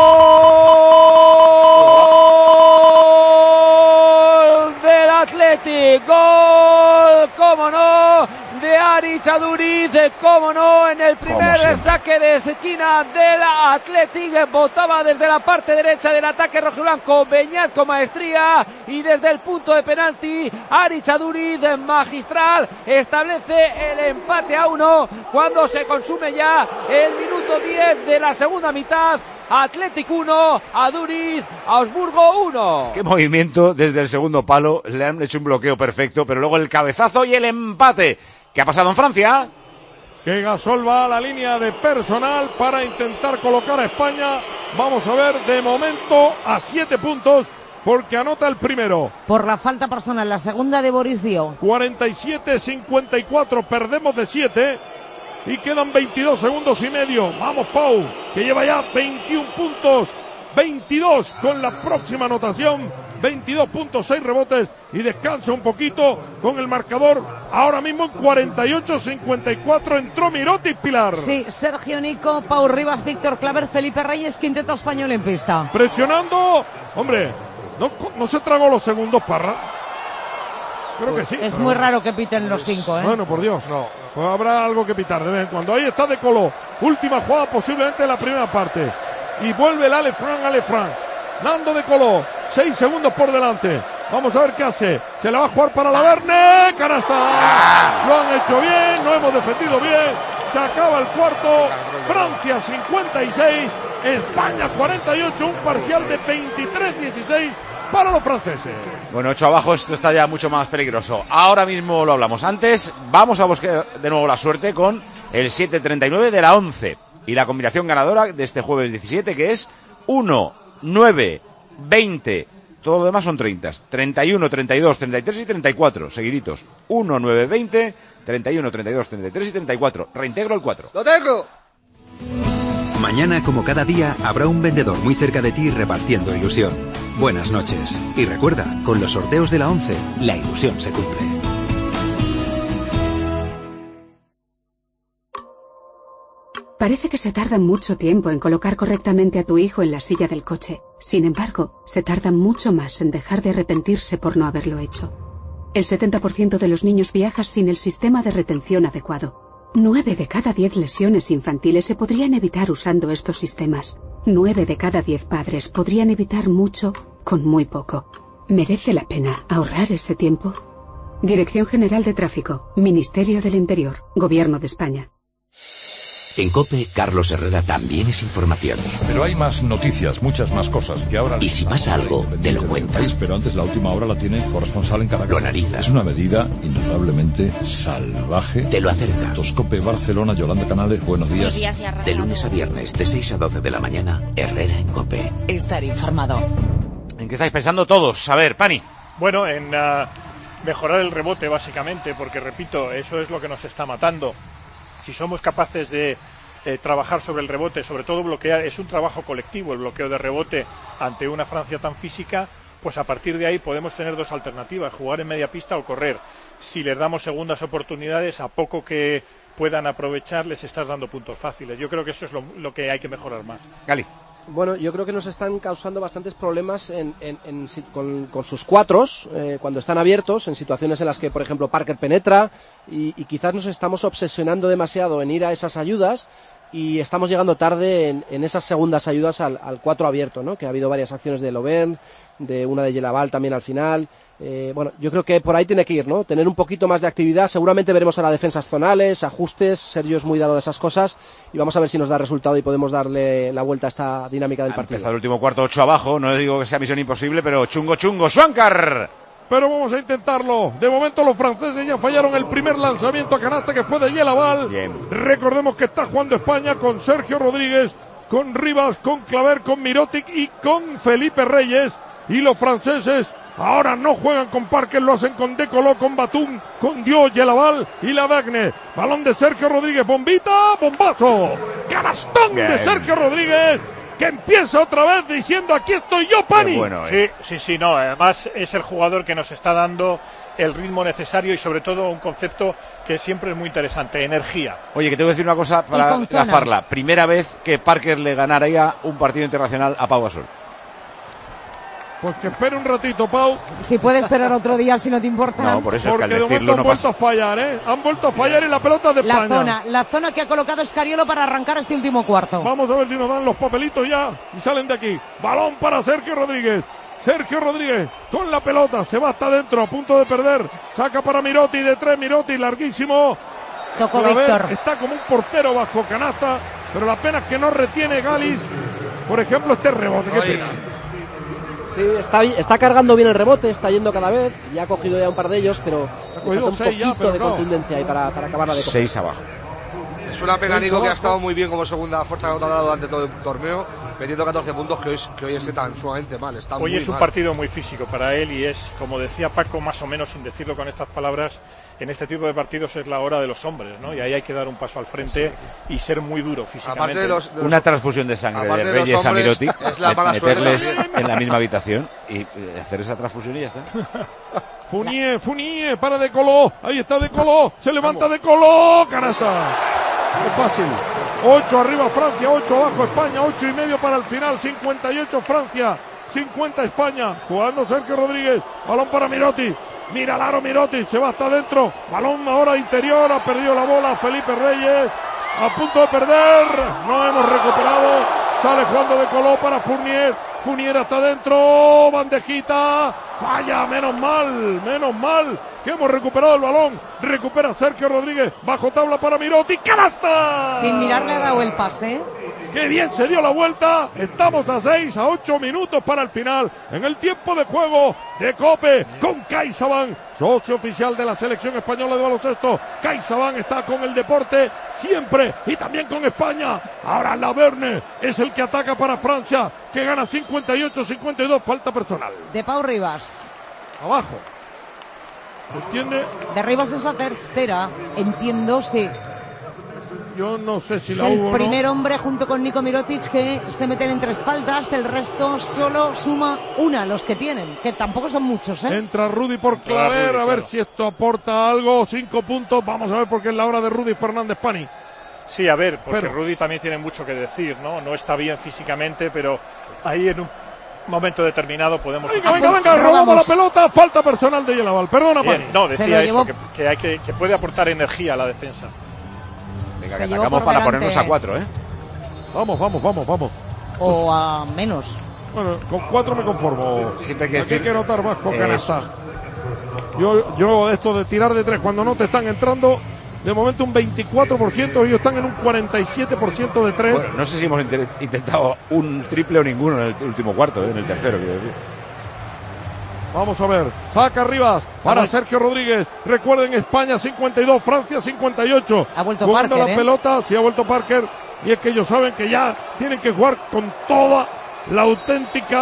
¡Gol del Athletic! ¡Gol, cómo no, de Aritz Aduriz! ¡Cómo no, en el primer saque de esquina del Athletic! Botaba desde la parte derecha del ataque rojiblanco Beñat con maestría, y desde el punto de penalti Aritz Aduriz, magistral, establece el empate a uno cuando se consume ya el minuto diez de la segunda mitad. Athletic uno, Aduriz, Augsburgo uno. Qué movimiento desde el segundo palo, le han hecho un bloqueo perfecto, pero luego el cabezazo y el empate. ¿Qué ha pasado en Francia? Que Gasol va a la línea de personal para intentar colocar a España. Vamos a ver, de momento a siete puntos, porque anota el primero. Por la falta personal, la segunda de Boris Dio. cuarenta y siete cincuenta y cuatro, perdemos de siete. Y quedan veintidós segundos y medio. Vamos, Pau, que lleva ya veintiún puntos. veintidós con la próxima anotación. veintidós puntos, seis rebotes. Y descansa un poquito con el marcador. Ahora mismo en cuarenta y ocho cincuenta y cuatro entró Mirotic, Pilar. Sí, Sergio Nico, Pau Rivas, Víctor Claver, Felipe Reyes, quinteto español en pista. Presionando. Hombre, no, no se tragó los segundos, Parra. Creo que sí. Es muy raro que piten los cinco, ¿eh? Bueno, por Dios, no. Pues habrá algo que pitar de vez en cuando. Ahí está De Colo. Última jugada posiblemente de la primera parte. Y vuelve el Alefran, Alefran. Nando De Colo. Seis segundos por delante. Vamos a ver qué hace. Se la va a jugar para la Verne. ¡Canasta! Lo han hecho bien. No hemos defendido bien. Se acaba el cuarto. Francia cincuenta y seis. España cuarenta y ocho. Un parcial de veintitrés dieciséis. Para los franceses. Bueno, ocho abajo, esto está ya mucho más peligroso. Ahora mismo lo hablamos. Antes, vamos a buscar de nuevo la suerte con el siete treinta y nueve de la once. Y la combinación ganadora de este jueves diecisiete, que es uno, nueve, veinte. Todo lo demás son treinta. treinta y uno, treinta y dos, treinta y tres y treinta y cuatro. Seguiditos. uno, nueve, veinte, treinta y uno, treinta y dos, treinta y tres y treinta y cuatro. Reintegro el cuatro. ¡Lo tengo! Mañana, como cada día, habrá un vendedor muy cerca de ti repartiendo ilusión. Buenas noches. Y recuerda, con los sorteos de la once, la ilusión se cumple. Parece que se tarda mucho tiempo en colocar correctamente a tu hijo en la silla del coche. Sin embargo, se tarda mucho más en dejar de arrepentirse por no haberlo hecho. El setenta por ciento de los niños viaja sin el sistema de retención adecuado. Nueve de cada diez lesiones infantiles se podrían evitar usando estos sistemas. Nueve de cada diez padres podrían evitar mucho con muy poco. ¿Merece la pena ahorrar ese tiempo? Dirección General de Tráfico, Ministerio del Interior, Gobierno de España. En COPE, Carlos Herrera también es información. Pero hay más noticias, muchas más cosas que ahora... Y si pasa algo, te lo cuenta. Pero antes la última hora la tiene corresponsal en Caracas. Lo analiza. Es una medida indudablemente salvaje. Te lo acerca. COPE Barcelona, Yolanda Canales, buenos días. Buenos días. De lunes a viernes, de seis a doce de la mañana, Herrera en COPE. Estar informado. ¿En qué estáis pensando todos? A ver, Pani. Bueno, en uh, mejorar el rebote, básicamente, porque, repito, eso es lo que nos está matando. Si somos capaces de eh, trabajar sobre el rebote, sobre todo bloquear, es un trabajo colectivo el bloqueo de rebote ante una Francia tan física, pues a partir de ahí podemos tener dos alternativas, jugar en media pista o correr. Si les damos segundas oportunidades, a poco que puedan aprovechar, les estás dando puntos fáciles. Yo creo que eso es lo, lo que hay que mejorar más. Gali. Bueno, yo creo que nos están causando bastantes problemas en, en, en, con, con sus cuatros, eh, cuando están abiertos, en situaciones en las que, por ejemplo, Parker penetra, y, y quizás nos estamos obsesionando demasiado en ir a esas ayudas, y estamos llegando tarde en, en esas segundas ayudas al, al cuatro abierto, ¿no? Que ha habido varias acciones de Lovern, de una de Yelaval también al final. Eh, bueno, yo creo que por ahí tiene que ir, ¿no? Tener un poquito más de actividad. Seguramente veremos ahora defensas zonales, ajustes. Sergio es muy dado de esas cosas y vamos a ver si nos da resultado y podemos darle la vuelta a esta dinámica del partido. Empezó el último cuarto, ocho abajo. No digo que sea misión imposible, pero chungo, chungo. Schwankar. Pero vamos a intentarlo. De momento los franceses ya fallaron el primer lanzamiento a canasta, que fue de Yelaval. Bien. Recordemos que está jugando España con Sergio Rodríguez, con Rivas, con Claver, con Mirotic y con Felipe Reyes. Y los franceses ahora no juegan con Parker, lo hacen con De Colo, con Batum, con Dio, Yelaval y Lavergne. Balón de Sergio Rodríguez, bombita, bombazo. Canastón de Sergio Rodríguez. que empieza otra vez diciendo aquí estoy yo, Pani. Bueno, eh. Sí, sí, sí, no, además es el jugador que nos está dando el ritmo necesario y sobre todo un concepto que siempre es muy interesante, energía. Oye, que te voy a decir una cosa para enlafarla. Primera vez que Parker le ganaría un partido internacional a Pau Gasol. Pues que espere un ratito, Pau. Si puede esperar otro día, si no te importa. No, por eso Porque es que al de momento decirlo han no vuelto pasa. a fallar, ¿eh? Han vuelto a fallar en la pelota de La España. zona, la zona que ha colocado Escariolo para arrancar este último cuarto. Vamos a ver si nos dan los papelitos ya y salen de aquí. Balón para Sergio Rodríguez. Sergio Rodríguez con la pelota, se va hasta adentro, a punto de perder. Saca para Mirotic de tres, Mirotic larguísimo. Tocó Claver Víctor. está como un portero bajo canasta, pero la pena es que no retiene Galis, por ejemplo, este rebote. Qué pena. Sí, está, está cargando bien el rebote, está yendo cada vez, ya ha cogido ya un par de ellos, pero Ha cogido un seis poquito ya, pero de no. contundencia ahí para, para acabarla de coger. Seis abajo. Es una pena, Nico, que ha estado muy bien como segunda fuerza anotadora durante todo el torneo, metiendo catorce puntos, que hoy, que hoy esté tan sumamente mal. Está Hoy muy es un mal. partido muy físico para él y es, como decía Paco, más o menos sin decirlo con estas palabras, en este tipo de partidos es la hora de los hombres, ¿no? Y ahí hay que dar un paso al frente y ser muy duro físicamente. Aparte de los, de los, Una transfusión de sangre aparte de de los Reyes a hombres, Mirotic, es la mala meterles suerte. en la misma habitación y eh, hacer esa transfusión y ya está. Funier, Funier, para De Colo, ahí está De Colo, se levanta De Colo, canasta. Qué fácil. ocho arriba Francia, ocho abajo España, ocho y medio para el final, cincuenta y ocho Francia, cincuenta España, jugando Sergio Rodríguez, balón para Mirotic, mira al aro Mirotic, se va hasta adentro, balón ahora interior, ha perdido la bola Felipe Reyes, a punto de perder, no hemos recuperado, sale jugando De Colo para Fournier, Fournier hasta adentro, bandejita, falla, menos mal, menos mal, que hemos recuperado el balón, recupera Sergio Rodríguez, bajo tabla para Mirotic, ¡canasta! Sin mirar le ha dado el pase. ¡Qué bien se dio la vuelta! Estamos a seis, a ocho minutos para el final. En el tiempo de juego de COPE con CaixaBank, socio oficial de la selección española de baloncesto. CaixaBank está con el deporte siempre y también con España. Ahora Laverne es el que ataca para Francia, que gana cincuenta y ocho a cincuenta y dos, falta personal. De Pau Ribas. Abajo. ¿Entiende? De Ribas es la tercera, entiendo, sí. Yo no sé si Es la el hubo o primer no. hombre junto con Nico Mirotic que se meten en tres faltas, el resto solo suma una, los que tienen, que tampoco son muchos, ¿eh? Entra Rudy por Claver, a ver si esto aporta algo, cinco puntos, vamos a ver porque es la hora de Rudy Fernández Pani. Sí, a ver, porque Pero- Rudy también tiene mucho que decir, ¿no? No está bien físicamente, pero ahí en un momento determinado podemos... Venga, venga, venga, robamos la pelota, falta personal de Yelaval, perdona Bien, Pani. no, Se decía lo llevó- eso, que, que, hay que, que puede aportar energía a la defensa. Venga, Se que llevó atacamos por para delante. ponernos a cuatro, ¿eh? Vamos, vamos, vamos, vamos. O a menos. Bueno, con cuatro me conformo. Siempre hay que Aquí hay decir- que notar más con Eso. canasta. Yo, yo esto de tirar de tres cuando no te están entrando, de momento un veinticuatro por ciento, ellos están en un cuarenta y siete por ciento de tres. Bueno, no sé si hemos inter- intentado un triple o ninguno en el último cuarto, ¿eh? En el tercero, quiero decir. Vamos a ver, saca Rivas para Vamos. Sergio Rodríguez. Recuerden, España cincuenta y dos, Francia cincuenta y ocho. Ha vuelto Jugando Parker, la ¿eh? pelota, sí ha vuelto Parker. Y es que ellos saben que ya tienen que jugar con toda la auténtica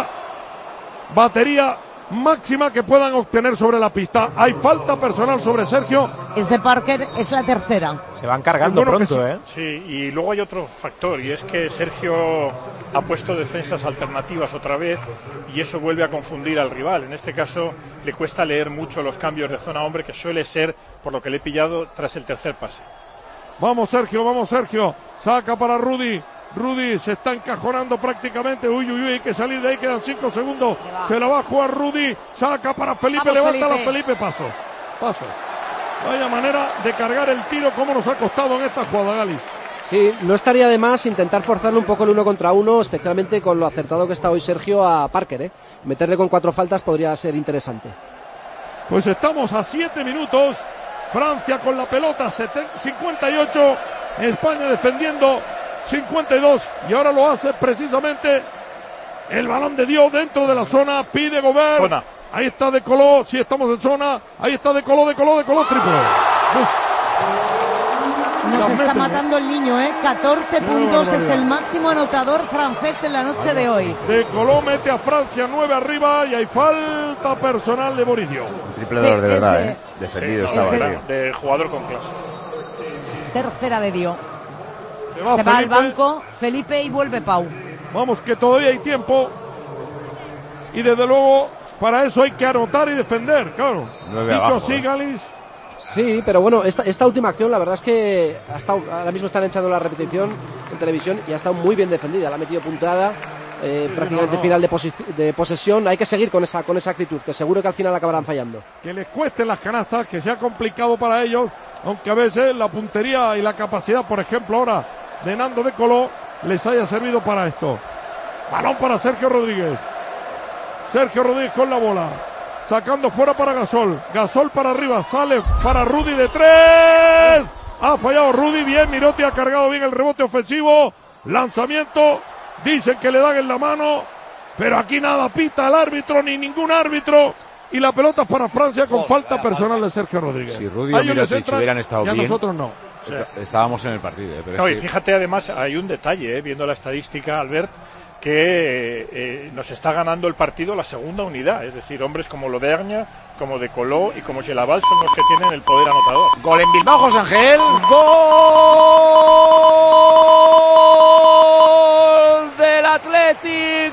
batería máxima que puedan obtener sobre la pista. Hay falta personal sobre Sergio. Es de Parker, es la tercera. Se van cargando Bueno, que pronto, sí. ¿eh? Sí, y luego hay otro factor, y es que Sergio ha puesto defensas alternativas otra vez, y eso vuelve a confundir al rival. En este caso, le cuesta leer mucho los cambios de zona hombre, que suele ser, por lo que le he pillado, tras el tercer pase. Vamos Sergio, vamos Sergio. Saca para Rudy. Rudy se está encajonando prácticamente. Uy, uy, uy, hay que salir de ahí. Quedan cinco segundos. Se la va a jugar Rudy. Saca para Felipe. Vamos, Levanta Felipe. la Felipe. Pasos. Pasos. Vaya manera de cargar el tiro. Cómo nos ha costado en esta jugada, Galis. Sí, no estaría de más intentar forzarle un poco el uno contra uno, especialmente con lo acertado que está hoy Sergio a Parker, ¿eh? Meterle con cuatro faltas podría ser interesante. Pues estamos a siete minutos. Francia con la pelota. cincuenta y ocho. España defendiendo. cincuenta y dos. Y ahora lo hace precisamente el balón de Dios dentro de la zona. Pide Gobert. Zona. Ahí está De Colo, si estamos en zona. Ahí está De Colo, De Colo, De Colo, triple. Uf. Nos Las está meten, matando el niño, ¿eh? catorce puntos, es el máximo anotador francés en la noche de hoy. De Colo mete a Francia nueve arriba y hay falta personal de Borillo. Un triple Sí, de, de es verdad, de- ¿eh? Defendido Sí, estaba, es de- tío. De jugador con clase. Tercera de Dio. Se va, Se va al Felipe. banco Felipe y vuelve Pau. Vamos, que todavía hay tiempo. Y desde luego, para eso hay que anotar y defender, claro. Nueve Dicho abajo, así, ¿eh? Galis. Sí, pero bueno, esta, esta última acción, la verdad es que ha estado, ahora mismo están echando la repetición en televisión y ha estado muy bien defendida. La ha metido puntada, eh, Sí, prácticamente no, no. final de, posi- de posesión. Hay que seguir con esa, con esa actitud, que seguro que al final acabarán fallando. Que les cuesten las canastas, que sea complicado para ellos, aunque a veces la puntería y la capacidad, por ejemplo, ahora de Nando de Coló, les haya servido para esto. Balón para Sergio Rodríguez. Sergio Rodríguez con la bola. Sacando fuera para Gasol. Gasol para arriba. Sale para Rudy de tres. Ha fallado Rudy. Bien, Mirotti ha cargado bien el rebote ofensivo. Lanzamiento. Dicen que le dan en la mano. Pero aquí nada pita el árbitro ni ningún árbitro. Y la pelota es para Francia con falta personal de Sergio Rodríguez. Si Rudy A o ellos les Mirotic entra, hubieran estado y a bien, nosotros no. est- estábamos en el partido. ¿eh? Pero No, es y que- fíjate, además, hay un detalle, ¿eh? Viendo la estadística, Albert, que eh, nos está ganando el partido la segunda unidad, es decir, hombres como Loderña, como De Coló y como Gelaval son los que tienen el poder anotador. Gol en Bilbao, José Ángel. Gol del Athletic,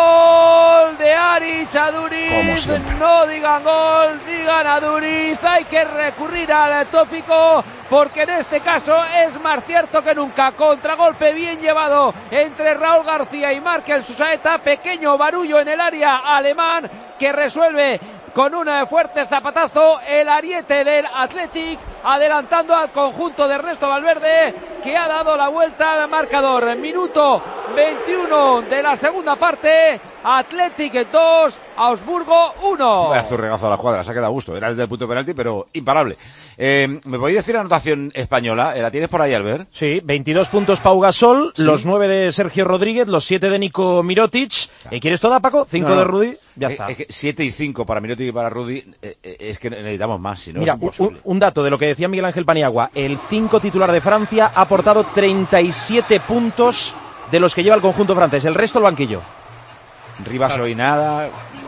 gol de Aric a Como Duriz. siempre. No digan gol, digan a Duriz. Hay que recurrir al tópico porque en este caso es más cierto que nunca. Contragolpe bien llevado entre Raúl García y Markel Susaeta. Pequeño barullo en el área alemán que resuelve con un fuerte zapatazo el ariete del Athletic, adelantando al conjunto de Ernesto Valverde, que ha dado la vuelta al marcador. Minuto veintiuno de la segunda parte. Athletic dos, Augsburgo uno. Vaya zurregazo a la cuadra, se ha quedado a gusto. Era desde el punto de penalti, pero imparable. Eh, ¿Me podéis decir la anotación española? ¿La tienes por ahí, Albert? Sí, veintidós puntos Pau Gasol, Sí. los nueve de Sergio Rodríguez, los siete de Nico Mirotic. ¿Y quieres toda, Paco? cinco No, no. de Rudy, ya Eh, está. Es que siete y cinco para Mirotic y para Rudy, eh, eh, es que necesitamos más, si no Mira, es un, imposible. un dato de lo que decía Miguel Ángel Paniagua. El cinco titular de Francia ha aportado treinta y siete puntos de los que lleva el conjunto francés. El resto el banquillo. Rivas Claro. hoy nada, eh,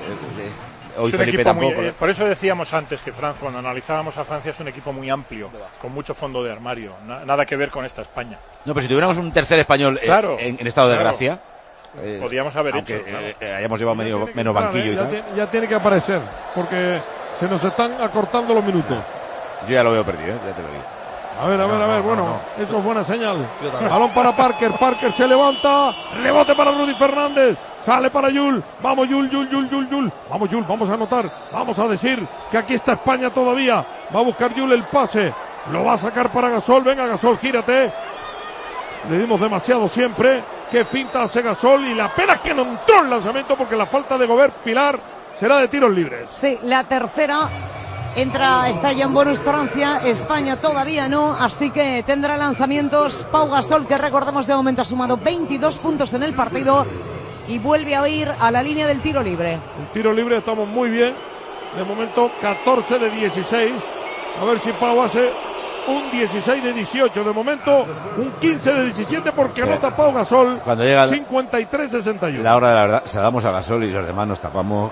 eh, hoy Es un Felipe equipo muy- tampoco. eh, por eso decíamos antes que Francia, cuando analizábamos a Francia, es un equipo muy amplio, con mucho fondo de armario. Na- nada que ver con esta España. No, pero si tuviéramos un tercer español eh, Claro, en, en estado de claro. gracia, eh, Podríamos haber aunque hecho, claro. eh, eh, hayamos llevado medio- Tiene que menos entrar, banquillo ¿eh? y ya, tal. tiene, ya tiene que aparecer, porque se nos están acortando los minutos. Yo ya lo veo perdido, ¿eh? Ya te lo digo. A ver, a ver, No, a ver, no, bueno, no, eso es buena señal. Yo también. Balón para Parker, Parker se levanta, rebote para Rudy Fernández, sale para Yul, vamos Yul, Yul, Yul, Yul, Yul, vamos Yul, vamos a anotar, vamos a decir que aquí está España todavía, va a buscar Yul el pase, lo va a sacar para Gasol, venga Gasol, gírate, le dimos demasiado siempre, qué finta hace Gasol y la pena es que no entró el lanzamiento porque la falta de Gobert Pilar será de tiros libres. Sí, la tercera entra, está ya en bonus Francia, España todavía no, así que tendrá lanzamientos. Pau Gasol, que recordamos de momento ha sumado veintidós puntos en el partido y vuelve a ir a la línea del tiro libre. El tiro libre estamos muy bien. De momento catorce de dieciséis. A ver si Pau hace un dieciséis de dieciocho. De momento un quince de diecisiete porque anota Pau Gasol. Cuando llega cincuenta y tres sesenta y uno. la hora de la verdad, se la damos a Gasol y los demás nos tapamos.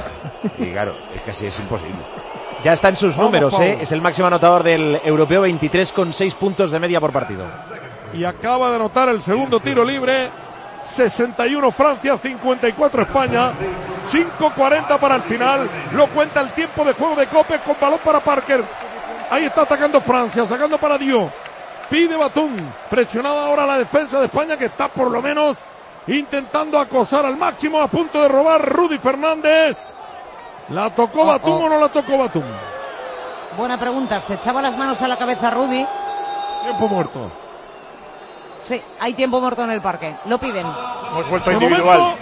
Y claro, es que así es imposible. Ya está en sus Vamos, números, Pau. ¿eh? Es el máximo anotador del europeo, veintitrés con seis puntos de media por partido. Y acaba de anotar el segundo tiro libre. sesenta y uno Francia, cincuenta y cuatro España. cinco cuarenta para el final. Lo cuenta el tiempo de juego de Cope con balón para Parker. Ahí está atacando Francia, sacando para Dio. Pide Batum. Presionada ahora la defensa de España, que está por lo menos intentando acosar al máximo, a punto de robar Rudy Fernández. ¿La tocó Oh, Batum oh. o no la tocó Batum? Buena pregunta, se echaba las manos a la cabeza Rudy. Tiempo muerto. Sí, hay tiempo muerto en el parque, lo piden. Hemos vuelto a De individual. momento,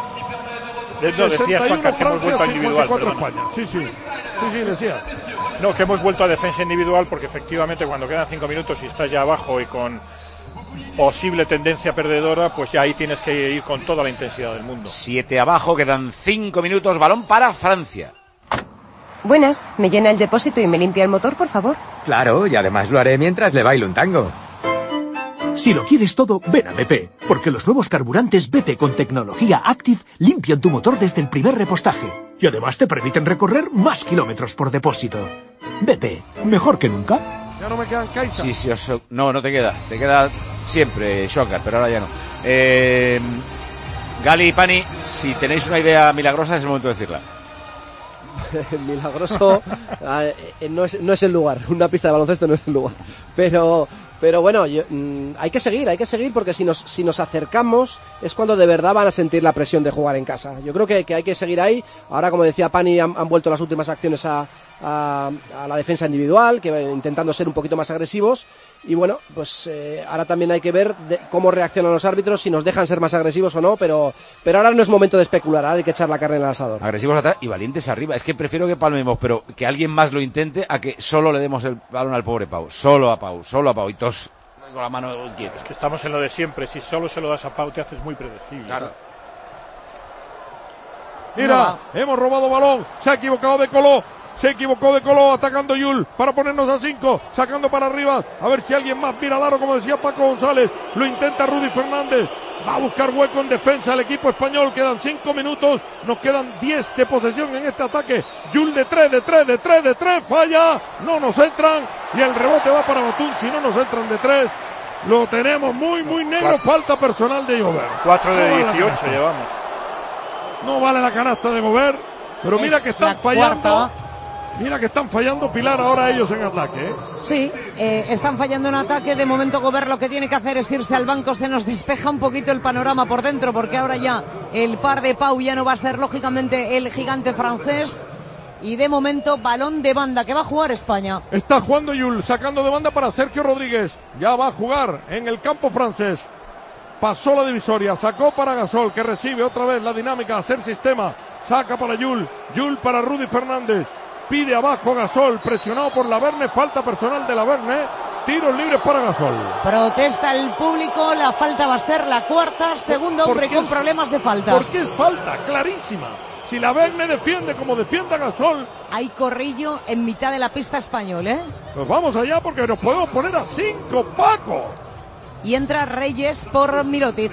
De hecho, decía sesenta y uno Juanca que hemos Francia, vuelto a individual. cincuenta y cuatro perdona. España. Sí, sí. Sí, sí, decía. No, que hemos vuelto a defensa individual porque efectivamente cuando quedan cinco minutos y estás ya abajo y con posible tendencia perdedora, pues ya ahí tienes que ir con toda la intensidad del mundo. Siete abajo, quedan cinco minutos, balón para Francia. Buenas, ¿me llena el depósito y me limpia el motor, por favor? Claro, y además lo haré mientras le bailo un tango. Si lo quieres todo, ven a B P, porque los nuevos carburantes B P con tecnología Active limpian tu motor desde el primer repostaje y además te permiten recorrer más kilómetros por depósito. B P, mejor que nunca. Ya no me quedan Caixa. Sí, sí, os- no, no te queda. Te queda siempre Shocker, pero ahora ya no. Eh, Gali y Pani, si tenéis una idea milagrosa es el momento de decirla. Milagroso eh, no, es, no es el lugar, una pista de baloncesto no es el lugar, pero pero bueno, yo, mmm, hay que seguir, hay que seguir porque si nos si nos acercamos es cuando de verdad van a sentir la presión de jugar en casa. Yo creo que, que hay que seguir ahí. Ahora, como decía Pani, han, han vuelto las últimas acciones a, a, a la defensa individual, que intentando ser un poquito más agresivos. Y bueno, pues eh, ahora también hay que ver de cómo reaccionan los árbitros, si nos dejan ser más agresivos o no, pero pero ahora no es momento de especular, ahora hay que echar la carne en el asador. Agresivos atrás y valientes arriba. Es que prefiero que palmemos, pero que alguien más lo intente a que solo le demos el balón al pobre Pau. Solo a Pau, solo a Pau. Y todos con la mano quieta. Es que estamos en lo de siempre. Si solo se lo das a Pau, te haces muy predecible. Claro. Mira, no hemos robado balón. Se ha equivocado de Coló. Se equivocó de Coló, atacando Yul para ponernos a cinco, sacando para arriba, a ver si alguien más mira al aro, como decía Paco González. Lo intenta Rudy Fernández, va a buscar hueco en defensa el equipo español. Quedan cinco minutos, nos quedan diez de posesión en este ataque. Yul de tres, de tres, de tres, de tres, falla, no nos entran y el rebote va para Batum. Si no nos entran de tres, lo tenemos muy, muy negro. Falta personal de Gobert. cuatro de dieciocho llevamos. No vale la canasta de Gobert, pero mira es que están fallando. Cuarta. Mira que están fallando, Pilar, ahora ellos en ataque, ¿eh? Sí, eh, están fallando en ataque. De momento Gobert lo que tiene que hacer es irse al banco. Se nos despeja un poquito el panorama por dentro, porque ahora ya el par de Pau ya no va a ser lógicamente el gigante francés. Y de momento balón de banda que va a jugar España. Está jugando Yul, sacando de banda para Sergio Rodríguez. Ya va a jugar en el campo francés. Pasó la divisoria, sacó para Gasol, que recibe otra vez la dinámica, hacer sistema. Saca para Yul, Yul para Rudy Fernández. Pide abajo Gasol, presionado por Laverne, falta personal de Laverne, tiros libres para Gasol. Protesta el público, la falta va a ser la cuarta, segundo hombre con problemas de faltas. ¿Por qué es falta? Clarísima. Si Laverne defiende como defiende a Gasol. Hay corrillo en mitad de la pista español, ¿eh? Pues vamos allá porque nos podemos poner a cinco, Paco. Y entra Reyes por Mirotic.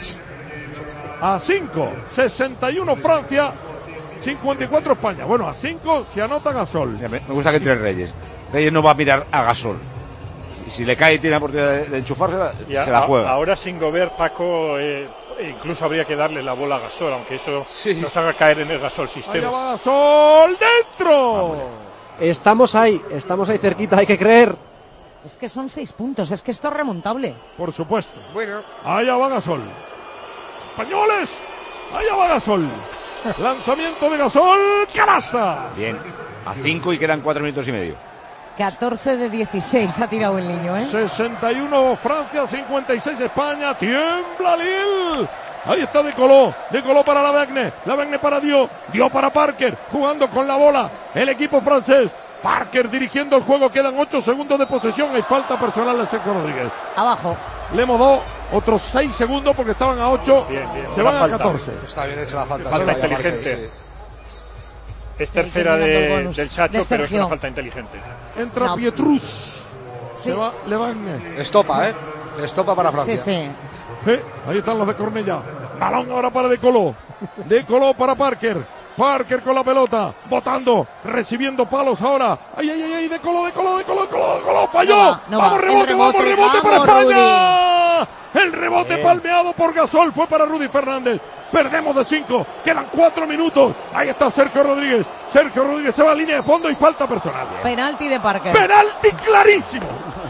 A cinco, sesenta y uno Francia. cincuenta y cuatro España. Bueno, a cinco se anota Gasol. Me gusta que entre Reyes. Reyes no va a mirar a Gasol. Y si le cae y tiene la oportunidad de, de enchufarse, se la juega. Ahora sin Gobert, Paco, eh, incluso habría que darle la bola a Gasol, aunque eso sí nos haga caer en el Gasol sistema. ¡Allá va Gasol! ¡Dentro! Vamos. Estamos ahí, estamos ahí cerquita, hay que creer. Es que son seis puntos, es que esto es remontable. Por supuesto. Bueno. Allá va Gasol. ¡Españoles! Allá va Gasol. Lanzamiento de Gasol, canasta. Bien, a cinco y quedan cuatro minutos y medio. catorce de dieciséis ha tirado el niño, ¿eh? sesenta y uno Francia, cincuenta y seis España. Tiembla Lille. Ahí está De Coló, De Coló para Laverne, Laverne para Dio, Dio para Parker, jugando con la bola el equipo francés. Parker dirigiendo el juego, quedan ocho segundos de posesión. Hay falta personal de Sergio Rodríguez. Abajo. Le hemos dado otros seis segundos porque estaban a ocho. Bien, bien. Se van a catorce. Está bien hecha la falta. Falta inteligente. Marque, sí. Es tercera de, del Chacho, de pero es una falta inteligente. Entra no. Pietrus. Sí. Se va Levagne. Estopa, ¿eh? Estopa para Francia. Sí, sí. Eh, ahí están los de Cornellá. Balón ahora para De Coló. De Coló para Parker. Parker con la pelota, botando, recibiendo palos ahora. Ay, ay, ay, ay, De Coló, De Coló, De Coló, De Coló, De Coló, falló. No va, no vamos, va. Rebote, rebote, vamos, rebote vamos, para España. Rudy. El rebote Bien. palmeado por Gasol fue para Rudy Fernández. Perdemos de cinco, quedan cuatro minutos. Ahí está Sergio Rodríguez. Sergio Rodríguez se va a línea de fondo y falta personal. Penalti de Parker. Penalti clarísimo.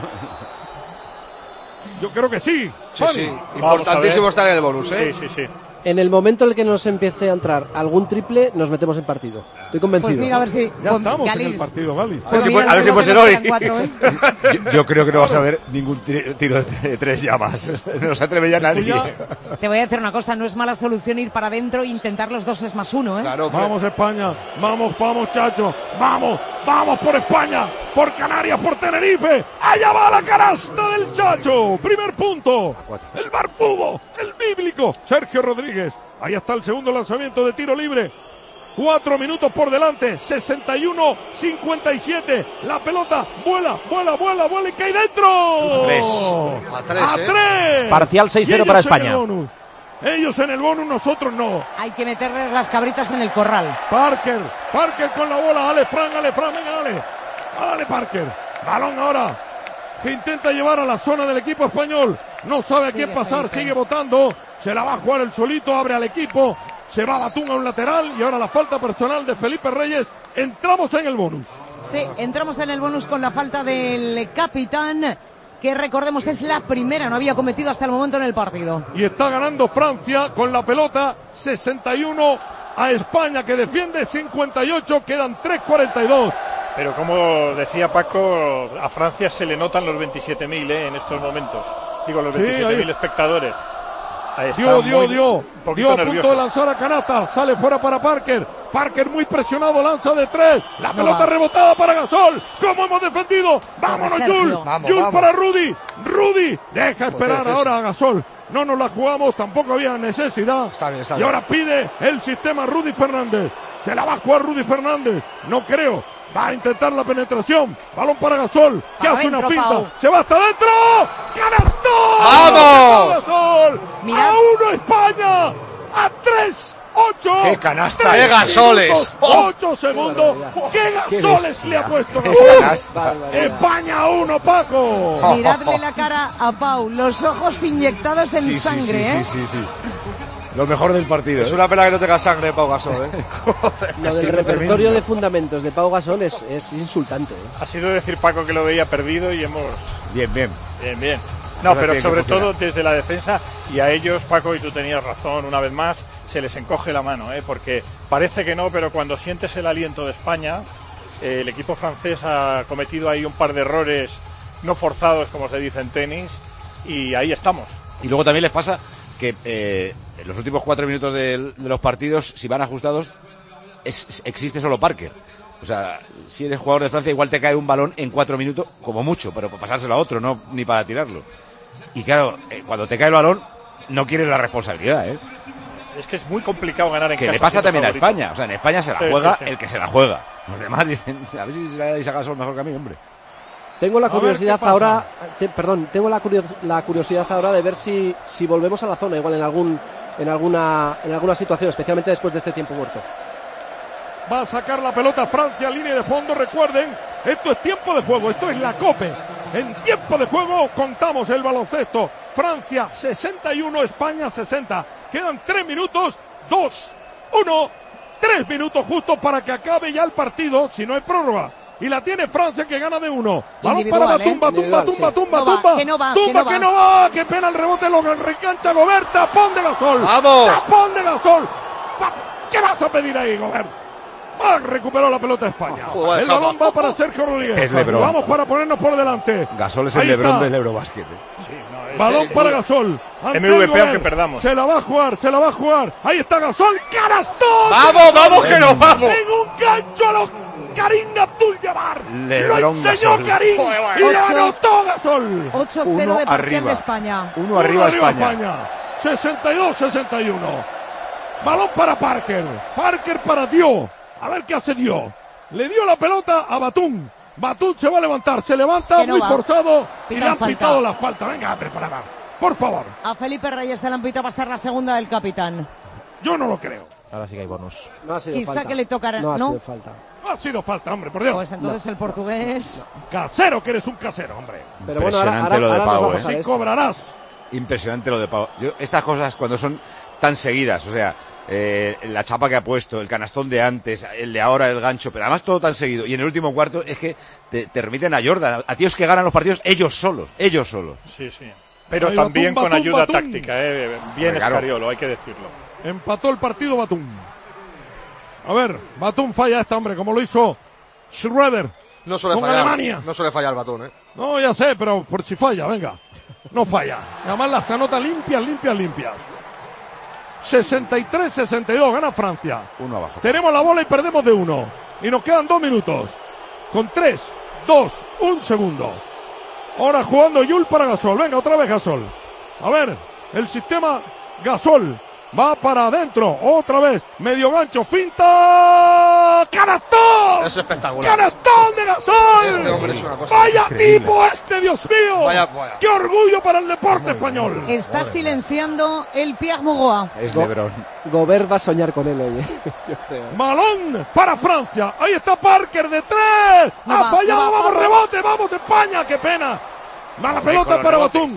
Yo creo que sí. Sí, sí. Importantísimo estar en el bonus, ¿eh? Sí, sí, sí. En el momento en el que nos empiece a entrar algún triple, nos metemos en partido. Estoy convencido. Pues mira, a ver si... Ya estamos Galis. en el partido, Galis. A ver si, a ver si puede ser hoy. Cuatro, ¿eh? yo, yo creo que no vas a ver ningún tiro de tres ya más. No se atreve ya nadie. Te voy a decir una cosa, no es mala solución ir para adentro e intentar los dos es más uno, ¿eh? Claro, vamos España, vamos, vamos, chacho, vamos, vamos por España, por Canarias, por Tenerife. Allá va la canasta del Chacho. Primer punto. El barbudo, el bíblico, Sergio Rodríguez. Ahí está el segundo lanzamiento de tiro libre. Cuatro minutos por delante. sesenta y uno cincuenta y siete. La pelota vuela, vuela, vuela, vuela y cae dentro. A tres. A tres. A ¿eh? tres. Parcial seis cero para España. Ellos en el bonus, nosotros no. Hay que meterles las cabritas en el corral. Parker, Parker con la bola. Ale Fran, Ale Fran, venga, Ale. Ale Parker. Balón ahora. Que intenta llevar a la zona del equipo español. No sabe a quién pasar, sigue votando. se la va a jugar el solito, abre al equipo, se va Batum a un lateral y ahora la falta personal de Felipe Reyes. Entramos en el bonus. Sí, entramos en el bonus con la falta del capitán, que recordemos es la primera, no había cometido hasta el momento en el partido. Y está ganando Francia con la pelota sesenta y uno a España, que defiende cincuenta y ocho, quedan tres cuarenta y dos. Pero como decía Paco, a Francia se le notan los veintisiete mil eh, en estos momentos. Digo, los veintisiete mil sí, espectadores. Dio, dio, dio. Dio a punto de lanzar a canasta. Sale fuera para Parker. Parker muy presionado, lanza de tres. La no pelota va. Rebotada para Gasol. ¿Cómo hemos defendido? Vámonos, Jules. Jules para Rudy. Rudy deja esperar ahora a Gasol. No nos la jugamos, tampoco había necesidad. Está bien, está y bien. ahora pide el sistema Rudy Fernández. Se la va a jugar Rudy Fernández. No creo. Va a intentar la penetración. Balón para Gasol, que hace una finta. Pau. Se va hasta adentro. ¡Canastón! ¡Vamos! Gasol. Mirad. A uno España. A tres. Ocho. ¡Qué canasta! ¡Qué Gasoles! Ocho segundos. ¡Qué Gasoles qué le ha puesto Gasol! España a uno, Paco. Miradle la cara a Pau. Los ojos inyectados en sí, sangre, sí, ¿eh? Sí, sí, sí. Lo mejor del partido. Es ¿eh? una pena que no tenga sangre, Pau Gasol. ¿eh? Joder, lo del repertorio de fundamentos de Pau Gasol es, es insultante. ¿eh? Ha sido decir Paco que lo veía perdido y hemos... Bien, bien. Bien, bien. No, Ahora pero sobre todo desde la defensa, y a ellos, Paco, y tú tenías razón, una vez más, se les encoge la mano, ¿eh? Porque parece que no, pero cuando sientes el aliento de España, eh, el equipo francés ha cometido ahí un par de errores no forzados, como se dice en tenis, y ahí estamos. Y luego también les pasa que eh, en los últimos cuatro minutos de, de los partidos, si van ajustados, es, existe solo Parker. O sea, si eres jugador de Francia, igual te cae un balón en cuatro minutos, como mucho, pero para pasárselo a otro, no ni para tirarlo. Y claro, eh, cuando te cae el balón, no quieres la responsabilidad, ¿eh? Es que es muy complicado ganar en que casa. Que le pasa también favorito. a España. O sea, en España se la sí, juega sí, sí. el que se la juega. Los demás dicen, a ver si se la dais a Gasol mejor que a mí, hombre. Tengo la curiosidad ahora, te, perdón, tengo la, curios, la curiosidad ahora de ver si, si volvemos a la zona, igual en algún, en alguna, en alguna situación, especialmente después de este tiempo muerto. Va a sacar la pelota Francia, línea de fondo. Recuerden, esto es tiempo de juego, esto es la COPE. En tiempo de juego contamos el baloncesto. Francia sesenta y uno, España sesenta. Quedan tres minutos, dos, uno, tres minutos justos para que acabe ya el partido, si no hay prórroga. Y la tiene Francia, que gana de uno. Balón para Batum, Batum, Batum, Batum, Batum, Batum. Que no va, Tumba, que no va. Qué pena el rebote, lo reengancha Gobert. Tapón de Gasol. ¡Vamos! Tapón de Gasol. ¿Qué vas a pedir ahí, Gobert? Ah, recuperó la pelota España. Oh, el balón va para Sergio Rodríguez. Es LeBron. Vamos para ponernos por delante. Gasol es el Ahí LeBron está. del Eurobásquet. Sí, no, es, balón es, para es, Gasol. M V P aunque perdamos. Se la va a jugar, se la va a jugar. Ahí está Gasol. ¡Canastón! ¡Vamos, vamos, que nos vamos! En un gancho a los Karim Abdul-Jabbar. Lo enseñó Gasol. Karim y lo anotó Gasol. ocho cero de parcial de España. Uno arriba, arriba España. España. sesenta y dos sesenta y uno. Balón para Parker. Parker para Dio. A ver qué hace Dio. Le dio la pelota a Batum. Batum se va a levantar. Se levanta no muy va. forzado. Pitan y le han falta. pitado la falta. Venga, preparada. Por favor. A Felipe Reyes se le han pitado para estar la segunda del capitán. Yo no lo creo. Ahora sí que hay bonus. No ha sido Quizá falta. que le tocará. No ha ¿no? sido falta. No ha sido falta, hombre, por Dios. Pues entonces no. El portugués. No. Casero, que eres un casero, hombre. Pero bueno, ahora, ahora, lo de ahora Pau, nos vamos ¿eh? a Sí cobrarás. Impresionante lo de Pau. Yo, estas cosas cuando son tan seguidas, o sea, eh, la chapa que ha puesto, el canastón de antes, el de ahora, el gancho, pero además todo tan seguido. Y en el último cuarto es que te, te remiten a Jordan, a tíos que ganan los partidos ellos solos, ellos solos. Sí, sí. Pero Ahí, también Batum, con Batum, ayuda Batum. táctica, eh. Bien claro. Escariolo, hay que decirlo. Empató el partido Batum. A ver, Batum falla a este hombre, como lo hizo Schroeder. No suele con fallar. Alemania. No suele fallar Batum, ¿eh? No, ya sé, pero por si falla, venga. No falla. Además las anota limpias, limpias, limpias. sesenta y tres sesenta y dos, gana Francia. Uno abajo. Tenemos la bola y perdemos de uno. Y nos quedan dos minutos. Con tres, dos, un segundo. Ahora jugando Yul para Gasol. Venga, otra vez Gasol. A ver, el sistema Gasol. Va para adentro, otra vez, medio gancho, finta, ¡canastón! Es espectacular. ¡Canastón de Gasol! Este hombre es una cosa ¡Vaya increíble. tipo este, Dios mío! Vaya, vaya. ¡Qué orgullo para el deporte español! Está Joder, silenciando el Pierre Mauroy. Es Go LeBron. Gobert va a soñar con él hoy, ¿eh? Yo creo. Balón para Francia, ahí está Parker de tres, no ha va, fallado, no va, vamos, vamos. rebote, vamos España, qué pena. Mala pelota para Batum.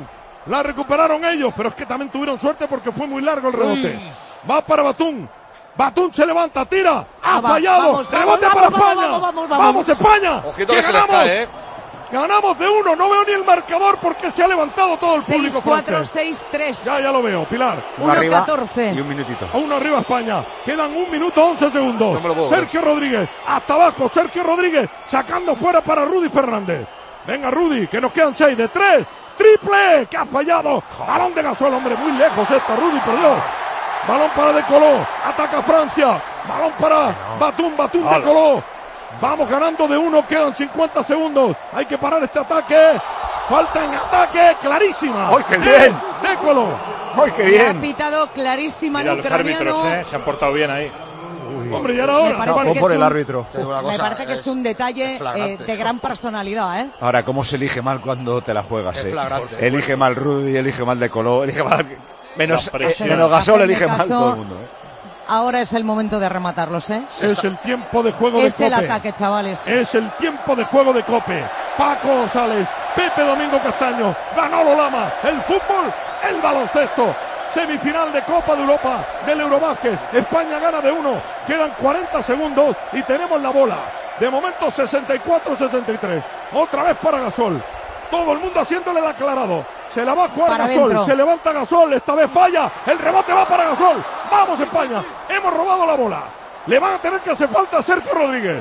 La recuperaron ellos, pero es que también tuvieron suerte porque fue muy largo el rebote. Uy. Va para Batum. Batum se levanta, tira. Ha ah, fallado. Vamos, rebote vamos, para vamos, España. Vamos, vamos, vamos, vamos España. Ojito que, que se les cae, ¿eh? Ganamos de uno, no veo ni el marcador porque se ha levantado todo el público. seis cuatro, seis tres. Ya, ya lo veo, Pilar. uno catorce. Y un minutito. A uno arriba España. Quedan un minuto once segundos. No Sergio ver. Rodríguez, hasta abajo, Sergio Rodríguez, sacando fuera para Rudy Fernández. Venga, Rudy, que nos quedan seis de tres. Triple, que ha fallado. Balón de Gasol, hombre, muy lejos esta, Rudy, por Dios. Balón para De Colo, ataca Francia. Balón para Batum, Batum de Colo. Vamos ganando de uno, quedan cincuenta segundos. Hay que parar este ataque. Falta en ataque, clarísima. ¡Ay, qué bien! De Colo. ¡Ay, qué bien! Ha pitado clarísima el ucraniano. Los árbitros, ¿eh? Se han portado bien ahí. Uy. Hombre, ya era hora. Me por el árbitro. Me parece que es un detalle eh, de gran personalidad, ¿eh? Ahora, ¿cómo se elige mal cuando te la juegas? Eh? Elige mal Rudy, elige mal De Colo, elige mal... Menos, eh, menos Gasol, elige mal todo el mundo, ¿eh? Ahora es el momento de rematarlos, ¿eh? Es el tiempo de juego de es Cope. Es el ataque, chavales. Es el tiempo de juego de Cope. Paco González, Pepe Domingo Castaño, Manolo Lama, el fútbol, el baloncesto. Semifinal de Copa de Europa del Eurobásquet. España gana de uno. Quedan cuarenta segundos y tenemos la bola. De momento sesenta y cuatro sesenta y tres. Otra vez para Gasol. Todo el mundo haciéndole el aclarado. Se la va a jugar para Gasol, dentro. Se levanta Gasol, esta vez falla, el rebote va para Gasol. Vamos España, hemos robado la bola. Le van a tener que hacer falta a Sergio Rodríguez.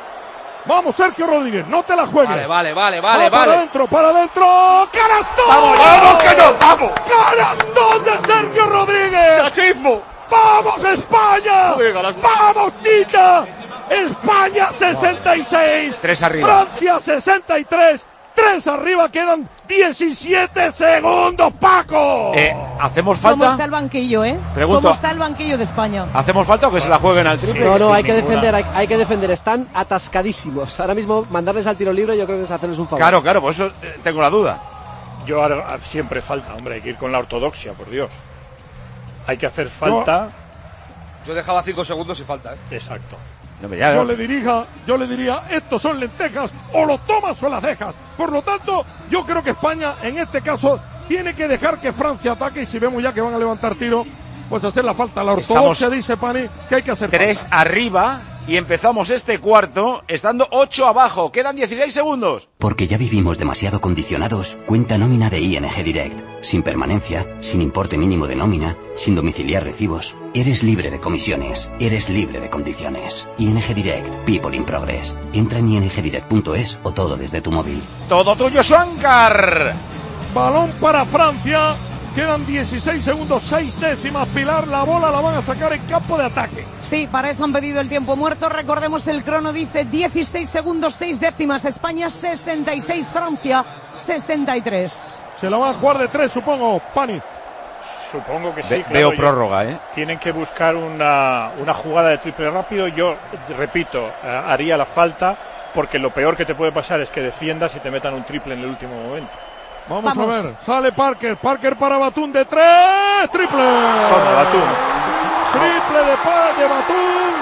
Vamos Sergio Rodríguez, no te la juegues. Vale, vale, vale, vale, va vale. Para adentro, para adentro. ¡Canastón! ¡Vamos, vamos, que no, vamos! ¡Canastón de Sergio Rodríguez! ¡Sachismo! ¡Vamos España! ¡Vamos Tita! España sesenta y seis. Tres arriba. Francia sesenta y tres. Tres arriba, quedan diecisiete segundos, Paco. Eh, ¿Hacemos falta? ¿Cómo está el banquillo, eh? Pregunto, ¿Cómo está el banquillo de España? ¿Hacemos falta o que se la jueguen al triple? No, no, hay que defender, hay, hay que defender. Están atascadísimos. Ahora mismo mandarles al tiro libre yo creo que es hacerles un favor. Claro, claro, por eso eh, tengo la duda. Yo ahora, siempre falta, hombre, hay que ir con la ortodoxia, por Dios. Hay que hacer falta. Yo, yo dejaba cinco segundos y falta, ¿eh? Exacto. No, ya, yo le dirija, yo le diría, estos son lentejas, o lo tomas o las dejas. Por lo tanto, yo creo que España, en este caso, tiene que dejar que Francia ataque, y si vemos ya que van a levantar tiro, pues hacer la falta. La ortodoxia Estamos dice Pani que hay que hacer tres falta. Arriba, y empezamos este cuarto, estando ocho abajo, quedan dieciséis segundos. Porque ya vivimos demasiado condicionados, cuenta nómina de I N G Direct. Sin permanencia, sin importe mínimo de nómina, sin domiciliar recibos. Eres libre de comisiones, eres libre de condiciones. I N G Direct, People in Progress. Entra en i n g direct punto es o todo desde tu móvil. Todo tuyo, Swankar. Balón para Francia. Quedan dieciséis segundos, seis décimas. Pilar, la bola la van a sacar en campo de ataque. Sí, para eso han pedido el tiempo muerto. Recordemos, el crono dice dieciséis segundos, seis décimas. España sesenta y seis, Francia sesenta y tres. Se la van a jugar de tres, supongo, Pani. Supongo que sí. Ve, claro, veo prórroga, ¿eh? Tienen que buscar una, una jugada de triple rápido. Yo, repito, eh, haría la falta, porque lo peor que te puede pasar es que defiendas y te metan un triple en el último momento. Vamos, Vamos a ver, sale Parker, Parker para Batum de tres, triple. Toma, Batum. Triple de, de Batum.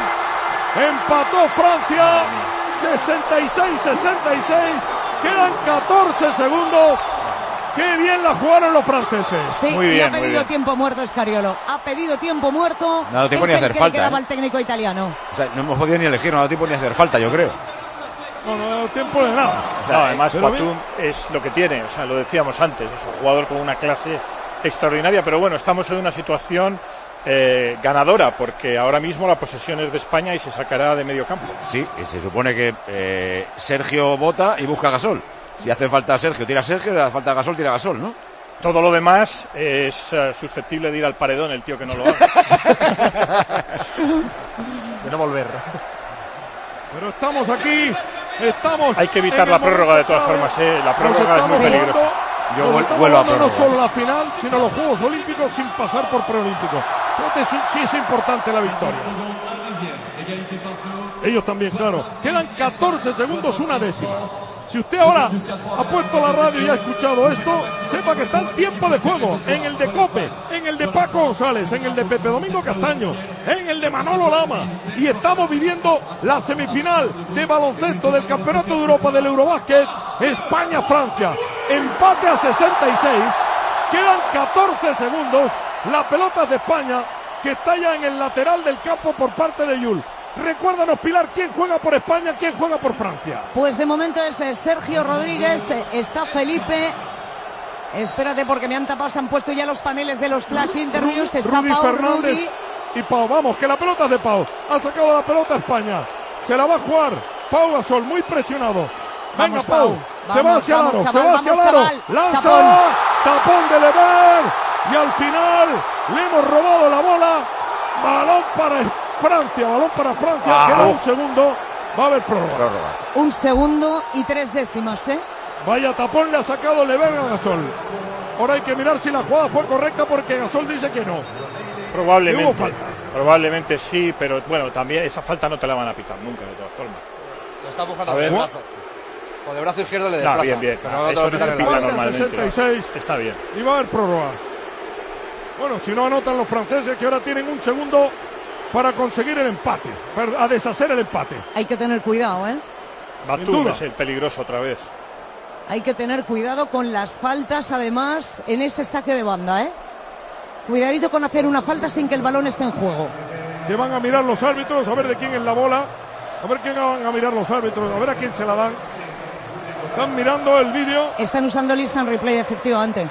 Empató Francia, sesenta y seis sesenta y seis. Quedan catorce segundos. ¡Qué bien la jugaron los franceses! Sí, muy bien, y ha pedido tiempo muerto Scariolo. Ha pedido tiempo muerto. No ha dado tiempo es ni a hacer el que falta. Le quedaba ¿eh? al técnico italiano. O sea, no hemos podido ni elegir, no ha dado tiempo ni a hacer falta, yo creo. No, no ha dado tiempo de nada. O sea, no, además, Batum es lo que tiene, o sea, lo decíamos antes, es un jugador con una clase extraordinaria, pero bueno, estamos en una situación eh, ganadora, porque ahora mismo la posesión es de España y se sacará de medio campo. Sí, y se supone que eh, Sergio bota y busca a Gasol. Si hace falta a Sergio, tira a Sergio, si hace falta a Gasol, tira a Gasol, ¿no? Todo lo demás es uh, susceptible de ir al paredón el tío que no lo haga. De no volver. Pero estamos aquí, estamos. Hay que evitar la prórroga de todas formas, ¿eh? La prórroga es muy peligrosa. Yo vuelvo a prórroga. No solo la final, sino los Juegos Olímpicos sin pasar por preolímpicos. Entonces sí es importante la victoria. Ellos también, claro. Quedan catorce segundos, una décima. Si usted ahora ha puesto la radio y ha escuchado esto, sepa que está en tiempo de juego, en el de Cope, en el de Paco González, en el de Pepe Domingo Castaño, en el de Manolo Lama, y estamos viviendo la semifinal de baloncesto del Campeonato de Europa del Eurobásquet, España-Francia, empate a sesenta y seis, Quedan catorce segundos. La pelota es de España, que está ya en el lateral del campo por parte de Yul. Recuérdanos, Pilar, quién juega por España, quién juega por Francia. Pues de momento es eh, Sergio Rodríguez, eh, está Felipe. Espérate, porque me han tapado, se han puesto ya los paneles de los flash interviews. Está Rudy Pau, Fernández Rudy. y Pau. Vamos, que la pelota es de Pau. Ha sacado la pelota a España. Se la va a jugar Pau Gasol, muy presionado. Venga, Vamos, Pau. Pau. Se Vamos, va hacia el vamos, aro, chaval, se va hacia el vamos, aro. chaval. Lanza. Tapón. Tapón de Lever. Y al final le hemos robado la bola. Balón para Francia, balón para Francia. Ah, Queda oh. un segundo. Va a haber prórroga. Prórroga. Un segundo y tres décimas, ¿eh? Vaya tapón le ha sacado Lever a Gasol. Ahora hay que mirar si la jugada fue correcta, porque Gasol dice que no. Probablemente. Que hubo falta. Probablemente sí, pero bueno, también esa falta no te la van a pitar nunca, de todas formas. Lo está buscando A con el ver. brazo. Con el brazo izquierdo le No, desplaza. bien, bien. Pero Ah, no te eso lo no pitan se en la pita mano. normalmente. sesenta y seis. Está bien. Y va a haber prórroga. Bueno, si no anotan los franceses, que ahora tienen un segundo para conseguir el empate, para- a deshacer el empate. Hay que tener cuidado, ¿eh? Batum duda. es el peligroso otra vez. Hay que tener cuidado con las faltas, además, en ese saque de banda, ¿eh? Cuidadito con hacer una falta sin que el balón esté en juego. Que van a mirar los árbitros, a ver de quién es la bola, a ver quién van a mirar los árbitros, a ver a quién se la dan. Están mirando el vídeo. Están usando el instant replay, efectivamente.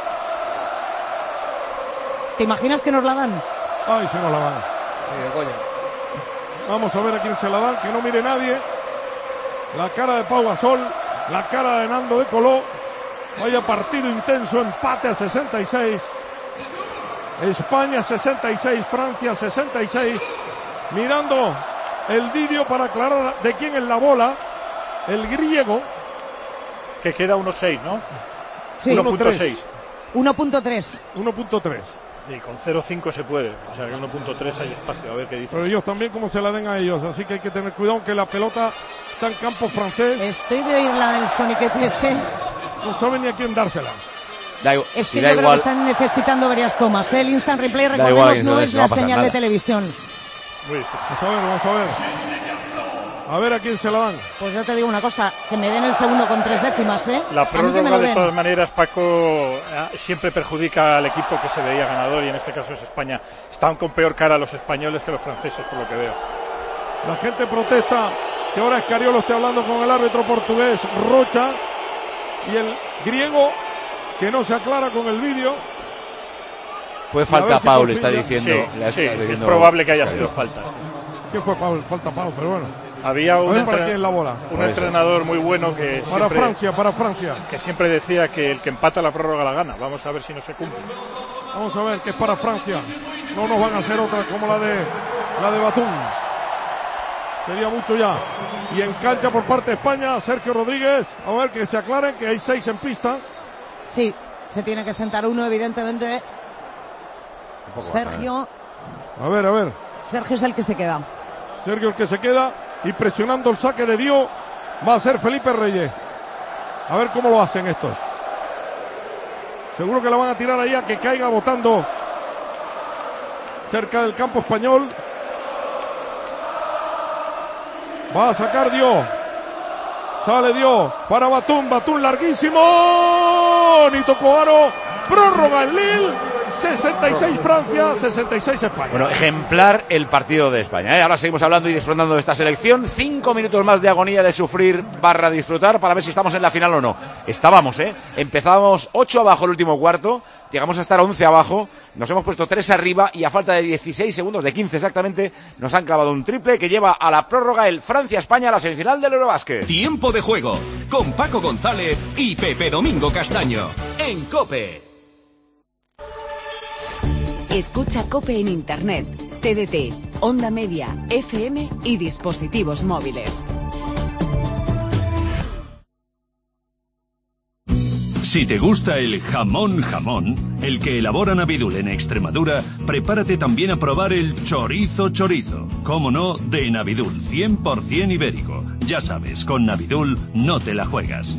¿Te imaginas que nos la dan? Ay, se nos la dan. Sí, el Goya. Vamos a ver a quién se la dan, que no mire nadie. La cara de Pau Gasol, la cara de Nando de Coló. Vaya partido intenso, empate a sesenta y seis. España sesenta y seis, Francia sesenta y seis. Mirando el vídeo para aclarar de quién es la bola. El griego. Que queda uno seis, ¿no? Sí. uno punto seis. uno punto tres. uno punto tres. Y con cero punto cinco se puede. O sea que uno punto tres hay espacio. A ver qué dice. Pero ellos también como se la den a ellos. Así que hay que tener cuidado que la pelota está en campo francés. Estoy de oír la del soniquete ese. No saben ni a quién dársela. Da igual, Es si que da yo creo igual. que están necesitando varias tomas. El instant replay, Da recordemos, igual, no entonces es no la va a pasar señal de nada. televisión. Muy difícil. Vamos a ver, vamos a ver. A ver a quién se la dan. Pues yo te digo una cosa, que me den el segundo con tres décimas, ¿eh? La A mí que me prórroga, lo de den. todas maneras, Paco, eh, siempre perjudica al equipo que se veía ganador, y en este caso es España. Están con peor cara los españoles que los franceses, por lo que veo. La gente protesta que ahora Escariolo esté hablando con el árbitro portugués Rocha, y el griego que no se aclara con el vídeo. Fue A falta ver si Pau, por le fin está ya- diciendo. Sí, le está sí, es diciendo- probable que haya sido falta. ¿Qué fue Pau? Falta Pau, pero bueno. Había A un, ver para entren- quién la bola. un Por eso. entrenador muy bueno que Para siempre, Francia, para Francia. que siempre decía que el que empata la prórroga la gana. Vamos a ver si no se cumple. Vamos a ver que es para Francia. No nos van a hacer otra como la de la de Batum. Sería mucho ya. Y en cancha por parte de España, Sergio Rodríguez. A ver que se aclaren que hay seis en pista. Sí, se tiene que sentar uno, evidentemente. Sergio. A ver, a ver. Sergio es el que se queda. Sergio el que se queda y presionando el saque de Dio va a ser Felipe Reyes. A ver cómo lo hacen estos. Seguro que la van a tirar ahí a que caiga botando cerca del campo español. Va a sacar Dio. Sale Dio para Batum. Batum larguísimo. Ni tocó aro. Prórroga en Lille. sesenta y seis Francia, sesenta y seis España. Bueno, ejemplar el partido de España, ¿eh? Ahora seguimos hablando y disfrutando de esta selección. Cinco minutos más de agonía, de sufrir barra disfrutar, para ver si estamos en la final o no. Estábamos, ¿eh? Empezábamos ocho abajo el último cuarto, llegamos a estar once abajo, nos hemos puesto tres arriba y a falta de dieciséis segundos, de quince exactamente, nos han clavado un triple que lleva a la prórroga el Francia-España a la semifinal del Eurobásquet. Tiempo de juego con Paco González y Pepe Domingo Castaño en COPE. Escucha COPE en Internet, T D T, Onda Media, F M y dispositivos móviles. Si te gusta el jamón jamón, el que elabora Navidul en Extremadura, prepárate también a probar el chorizo chorizo. Cómo no, de Navidul, cien por ciento ibérico. Ya sabes, con Navidul no te la juegas.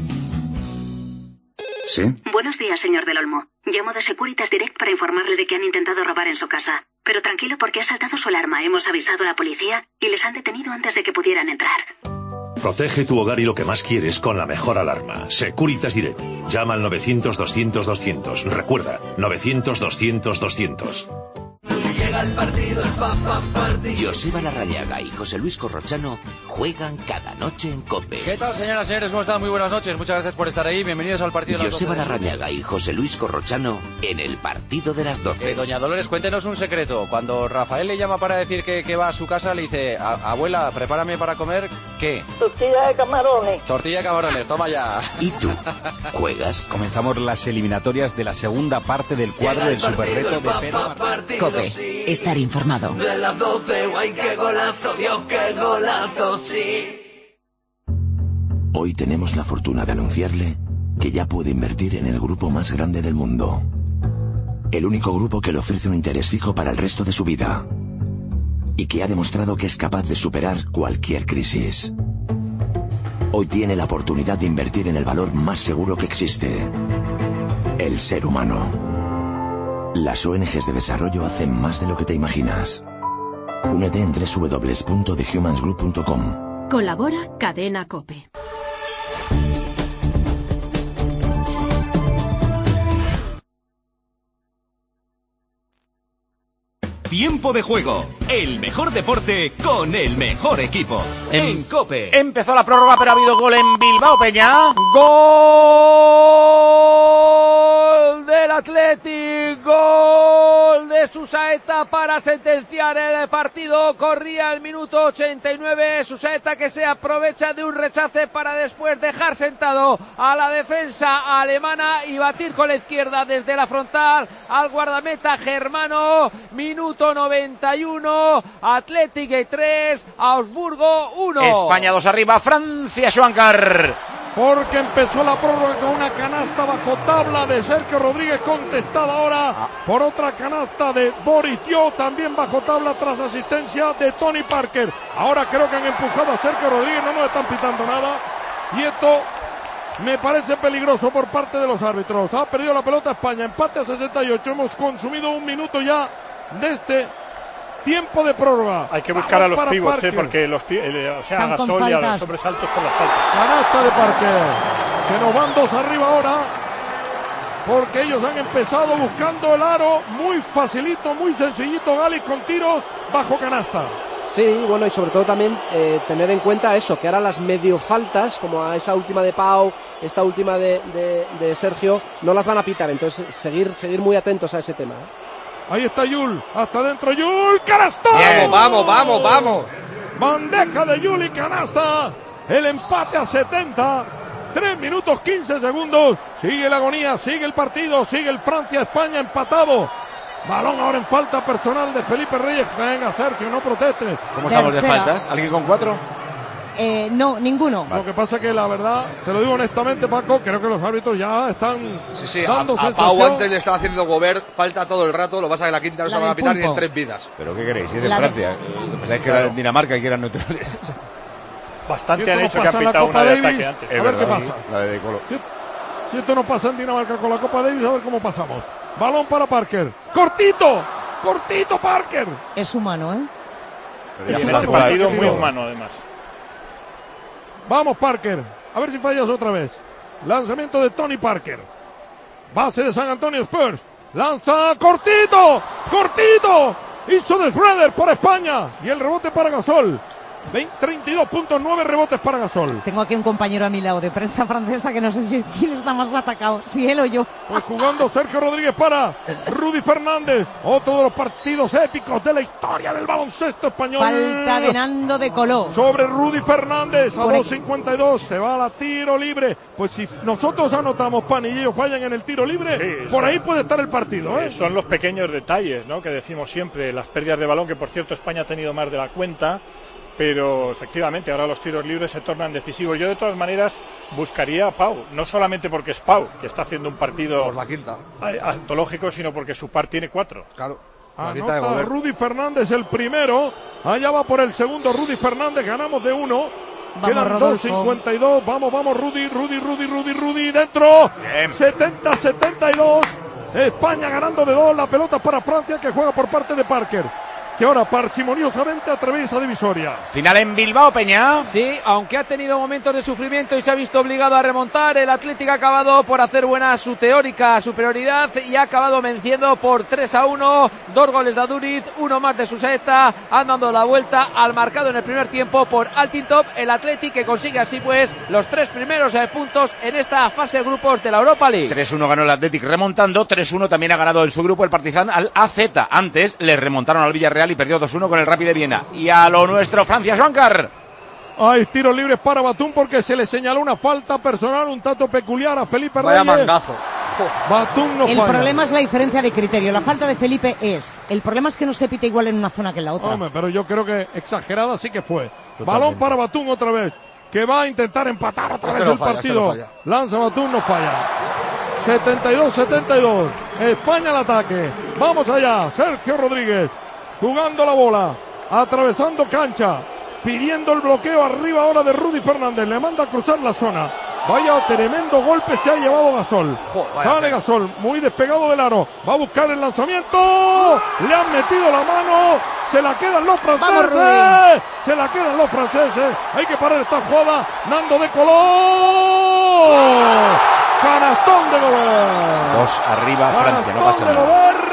¿Sí? Buenos días, señor Del Olmo. Llamo de Securitas Direct para informarle de que han intentado robar en su casa. Pero tranquilo, porque ha saltado su alarma. Hemos avisado a la policía y les han detenido antes de que pudieran entrar. Protege tu hogar y lo que más quieres con la mejor alarma. Securitas Direct. Llama al novecientos, doscientos, doscientos. Recuerda, novecientos, doscientos, doscientos. Llega el partido, el pa, pa, partido. Joseba Larrañaga y José Luis Corrochano juegan cada noche en COPE. ¿Qué tal, señoras y señores? ¿Cómo están? Muy buenas noches. Muchas gracias por estar ahí. Bienvenidos al partido de las Joseba doce. Larrañaga y José Luis Corrochano en el partido de las doce. Eh, doña Dolores, cuéntenos un secreto. Cuando Rafael le llama para decir que, que va a su casa, le dice, abuela, prepárame para comer, ¿qué? Tortilla de camarones. Tortilla de camarones, toma ya. ¿Y tú? ¿Juegas? Comenzamos las eliminatorias de la segunda parte del cuadro del superreto de Pedro. COPE. Estar informado. De las doce, guay, qué golazo, Dios, qué golazo, sí. Hoy tenemos la fortuna de anunciarle que ya puede invertir en el grupo más grande del mundo. El único grupo que le ofrece un interés fijo para el resto de su vida. Y que ha demostrado que es capaz de superar cualquier crisis. Hoy tiene la oportunidad de invertir en el valor más seguro que existe. El ser humano. Las O N Ges de desarrollo hacen más de lo que te imaginas. Únete en doble u doble u doble u punto the humans group punto com. Colabora Cadena COPE. Tiempo de juego, el mejor deporte con el mejor equipo. En, en COPE. Empezó la prórroga, pero ha habido gol en Bilbao, Peña. Gol del Athletic, gol de Susaeta para sentenciar el partido. Corría el minuto ochenta y nueve, Susaeta que se aprovecha de un rechace para después dejar sentado a la defensa alemana y batir con la izquierda desde la frontal al guardameta germano. Minuto noventa y uno, Athletic tres, Augsburgo uno. España dos arriba, Francia, Schwankar. Porque empezó la prórroga con una canasta bajo tabla de Sergio Rodríguez, contestada ahora ah. por otra canasta de Boris Dio, también bajo tabla tras asistencia de Tony Parker. Ahora creo que han empujado a Sergio Rodríguez, no nos están pitando nada. Y esto me parece peligroso por parte de los árbitros. Ha perdido la pelota España, empate a sesenta y ocho. Hemos consumido un minuto ya de este tiempo de prórroga. Hay que buscar Vamos a los pivots, eh, porque los eh, o sea, a Gasol y a los sobresaltos por las faltas. Canasta de Parker. Se nos van dos arriba ahora, porque ellos han empezado buscando el aro muy facilito, muy sencillito. Gali con tiros bajo canasta. Sí, bueno, y sobre todo también eh, tener en cuenta eso, que ahora las medio faltas, como a esa última de Pau, esta última de, de, de Sergio, no las van a pitar. Entonces seguir, seguir muy atentos a ese tema, ¿eh? Ahí está Yul, hasta adentro Yul, canasta. Vamos, vamos, vamos, vamos. Bandeja de Yul y canasta. El empate a setenta. tres minutos quince segundos. Sigue la agonía, sigue el partido, sigue el Francia-España empatado. Balón ahora en falta personal de Felipe Reyes. Venga, Sergio, no protestes. ¿Cómo estamos de faltas? ¿Alguien con cuatro? Eh, no, ninguno. Vale. Lo que pasa es que la verdad, te lo digo honestamente, Paco, creo que los árbitros ya están sí, sí, dando a, a Pau antes le estaba haciendo Gobert, falta todo el rato, lo que pasa es que la quinta no se van a pitar ni en tres vidas. ¿Pero qué queréis? Si es en Francia. De... Pensáis que claro. Era Dinamarca y que eran neutrales. Bastante han hecho que han pitado una de ataque antes. A ver verdad, qué pasa. La de Colo. Si, si esto no pasa en Dinamarca con la Copa Davis, a ver cómo pasamos. Balón para Parker. ¡Cortito! ¡Cortito, Parker! Es humano, ¿eh? Y en este partido muy humano, además. Vamos, Parker. A ver si fallas otra vez. Lanzamiento de Tony Parker. Base de San Antonio Spurs. Lanza cortito. Cortito. Hizo de Schroeder por España. Y el rebote para Gasol. treinta y dos punto nueve rebotes para Gasol. Tengo aquí un compañero a mi lado de prensa francesa que no sé si quién está más atacado, si él o yo. Pues jugando Sergio Rodríguez para Rudy Fernández. Otro de los partidos épicos de la historia del baloncesto español. Falta de Nando de Coló. Sobre Rudy Fernández a dos cincuenta y dos. Se va a la tiro libre. Pues si nosotros anotamos, Pan, y ellos fallan en el tiro libre, sí, por ahí puede estar el partido, ¿eh? Son los pequeños detalles, ¿no?, que decimos siempre. Las pérdidas de balón, que por cierto España ha tenido más de la cuenta. Pero efectivamente ahora los tiros libres se tornan decisivos. Yo de todas maneras buscaría a Pau, no solamente porque es Pau, que está haciendo un partido por la quinta antológico, sino porque su par tiene cuatro. Claro. Anota Rudy Fernández el primero. Allá va por el segundo Rudy Fernández. Ganamos de uno. Vamos, quedan dos cincuenta y dos. Vamos, vamos, Rudy, Rudy, Rudy, Rudy, Rudy. Dentro. setenta setenta y dos. España ganando de dos. La pelota para Francia, que juega por parte de Parker. que ahora parsimoniosamente atraviesa divisoria. Final en Bilbao, Peña. Sí, aunque ha tenido momentos de sufrimiento y se ha visto obligado a remontar, el Atlético ha acabado por hacer buena su teórica superioridad y ha acabado venciendo por tres a uno, dos goles de Aduriz, uno más de Susaeta, han dado la vuelta al marcado en el primer tiempo por Altintop, el Atlético que consigue así pues los tres primeros eh, puntos en esta fase de grupos de la Europa League. tres uno ganó el Atlético remontando, tres uno también ha ganado en su grupo el Partizan al A Z. Antes le remontaron al Villarreal y perdió dos uno con el Rapid de Viena. Y a lo nuestro, Francia, Schwanker. Hay tiros libres para Batum porque se le señaló una falta personal, un tanto peculiar a Felipe Vaya Reyes. mangazo. Batum no El falla. problema es la diferencia de criterio. La falta de Felipe es. El problema es que no se pita igual en una zona que en la otra. Hombre, pero yo creo que exagerada sí que fue. Totalmente. Balón para Batum otra vez, que va a intentar empatar otra Este vez no el falla, partido. este no falla. Lanza Batum, no falla. setenta y dos setenta y dos. España al ataque. Vamos allá. Sergio Rodríguez jugando la bola, atravesando cancha, pidiendo el bloqueo arriba ahora de Rudy Fernández. Le manda a cruzar la zona. Vaya tremendo golpe se ha llevado Gasol. vaya Sale pena. Gasol, muy despegado del aro. Va a buscar el lanzamiento. Le han metido la mano. Se la quedan los franceses. Rubén. Se la quedan los franceses. Hay que parar esta jugada. Nando de Colón. Canastón de Gobert. Dos arriba Francia, no pasa Canastón de nada. Gobert.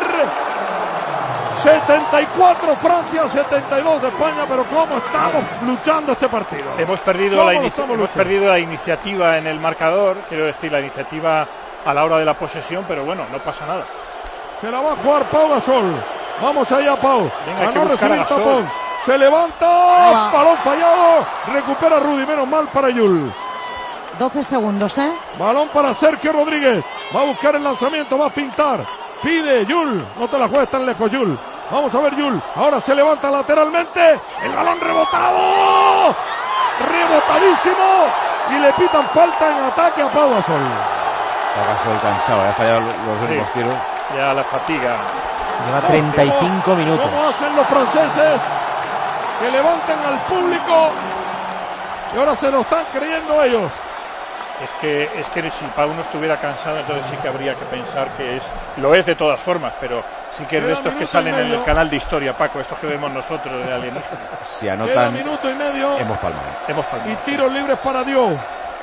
setenta y cuatro Francia, setenta y dos de España, pero cómo estamos luchando este partido. Hemos perdido, ¿Cómo la, lo inici- estamos hemos luchando? perdido la iniciativa en el marcador, quiero decir, la iniciativa a la hora de la posesión, pero bueno, no pasa nada. Se la va a jugar Pau Gasol. Vamos allá, Pau. Venga, A hay que no buscar a recibir Gasol. tapón. Se levanta. Balón fallado. Recupera Rudy. Menos mal para Yul. doce segundos, ¿eh? Balón para Sergio Rodríguez. Va a buscar el lanzamiento. Va a fintar. Pide Yul. No te la juegues tan lejos, Yul. Vamos a ver Yul. Ahora se levanta lateralmente. El balón rebotado. Rebotadísimo. Y le pitan falta en ataque a Pau Gasol. Gasol cansado, ha fallado los últimos Sí. tiros. Ya la fatiga. Lleva treinta y cinco minutos. ¿Cómo hacen los franceses? Que levanten al público. Y ahora se lo están creyendo ellos. Es que, es que si Pau no estuviera cansado, entonces sí que habría que pensar que es, lo es de todas formas, pero sí que es de Queda estos que minuto y salen en medio. el canal de historia, Paco, estos que vemos nosotros de alienígenas. Si Queda anotan, minuto y medio. hemos palmado. Hemos palmado. Y tiros libres para Dios.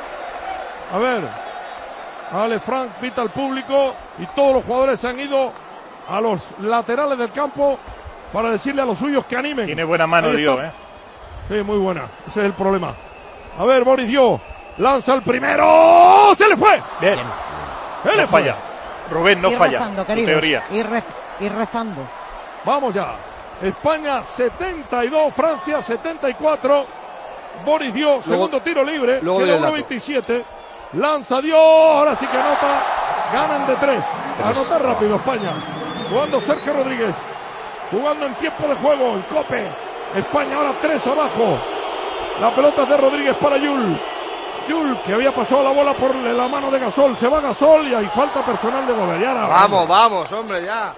A ver. Ale Frank pita al público. Y todos los jugadores se han ido a los laterales del campo para decirle a los suyos que animen. Tiene buena mano Ahí Dios, está. ¿eh? Sí, muy buena. Ese es el problema. A ver, Boris Dio. Lanza el primero. ¡Se le fue! Bien. Se le No fue. falla. Rubén no ir falla. rezando, Tu queridos. teoría. Ir, re- ir rezando. Vamos ya. España setenta y dos, Francia setenta y cuatro. Boris Dio, segundo tiro libre. luego Queda viene el uno dato. veintisiete. Lanza Dio. Ahora sí que anota. Ganan de tres. Anota rápido España. Jugando Sergio Rodríguez. Jugando en tiempo de juego. En Cope. España ahora tres abajo. La pelota es de Rodríguez para Yul. Yul, que había pasado la bola por la mano de Gasol. Se va Gasol y hay falta personal de Gobert. Y ahora Vamos, vamos, hombre, ya.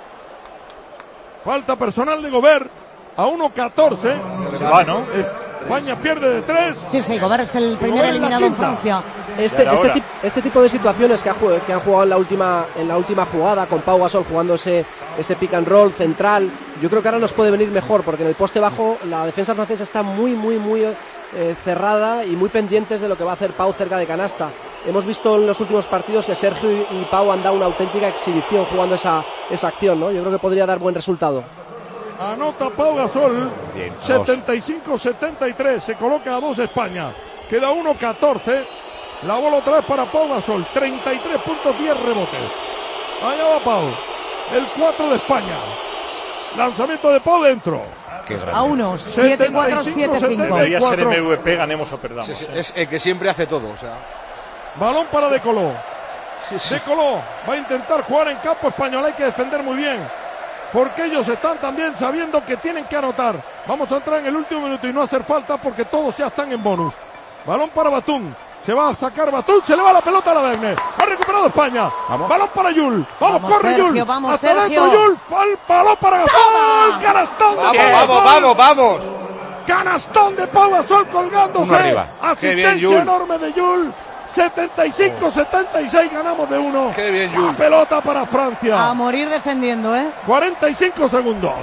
falta personal de Gobert a uno catorce. Se va, ¿no? España pierde de tres. Sí, sí, Gobert es el primer Gobert la eliminado en quinta. Francia. Este, Ya era este, hora. tip- este tipo de situaciones que, ha jugado- que han jugado en la última en la última jugada con Pau Gasol jugando ese, ese pick and roll central, yo creo que ahora nos puede venir mejor porque en el poste bajo la defensa francesa está muy muy muy eh, cerrada y muy pendientes de lo que va a hacer Pau cerca de canasta. Hemos visto en los últimos partidos que Sergio y, y Pau han dado una auténtica exhibición jugando esa, esa acción, ¿no? Yo creo que podría dar buen resultado. Anota Pau Gasol. Bien, dos. setenta y cinco setenta y tres. Se coloca a dos España. Queda uno catorce. La bola otra vez para Pau Gasol. treinta y tres puntos, diez rebotes. Allá va Pau. El cuatro de España. Lanzamiento de Pau dentro. Qué grande. A uno, siete cuatro, siete cinco. Debería ser cuatro. M V P, ganemos o perdamos. Sí, sí, ¿eh? es el que siempre hace todo, o sea. Balón para De Coló. De Coló va a intentar jugar en campo español. Hay que defender muy bien. Porque ellos están también sabiendo que tienen que anotar. Vamos a entrar en el último minuto y no hacer falta porque todos ya están en bonus. Balón para Batum. Se va a sacar Batum. Se le va la pelota a la Wagner. Ha recuperado España. Vamos. Balón para Yul. Vamos, Vamos, corre Sergio, Yul. vamos, Hasta Sergio. dentro Yul. Fal, balón para Gasol. Canastón de Vamos, Pau vamos, Gasol. vamos, vamos. Canastón de Pau Gasol colgándose. Uno arriba. Qué bien, Asistencia Yul. enorme de Yul. setenta y cinco setenta y seis ganamos de uno. Qué bien, La Yul. pelota para Francia. A morir defendiendo, ¿eh? cuarenta y cinco segundos.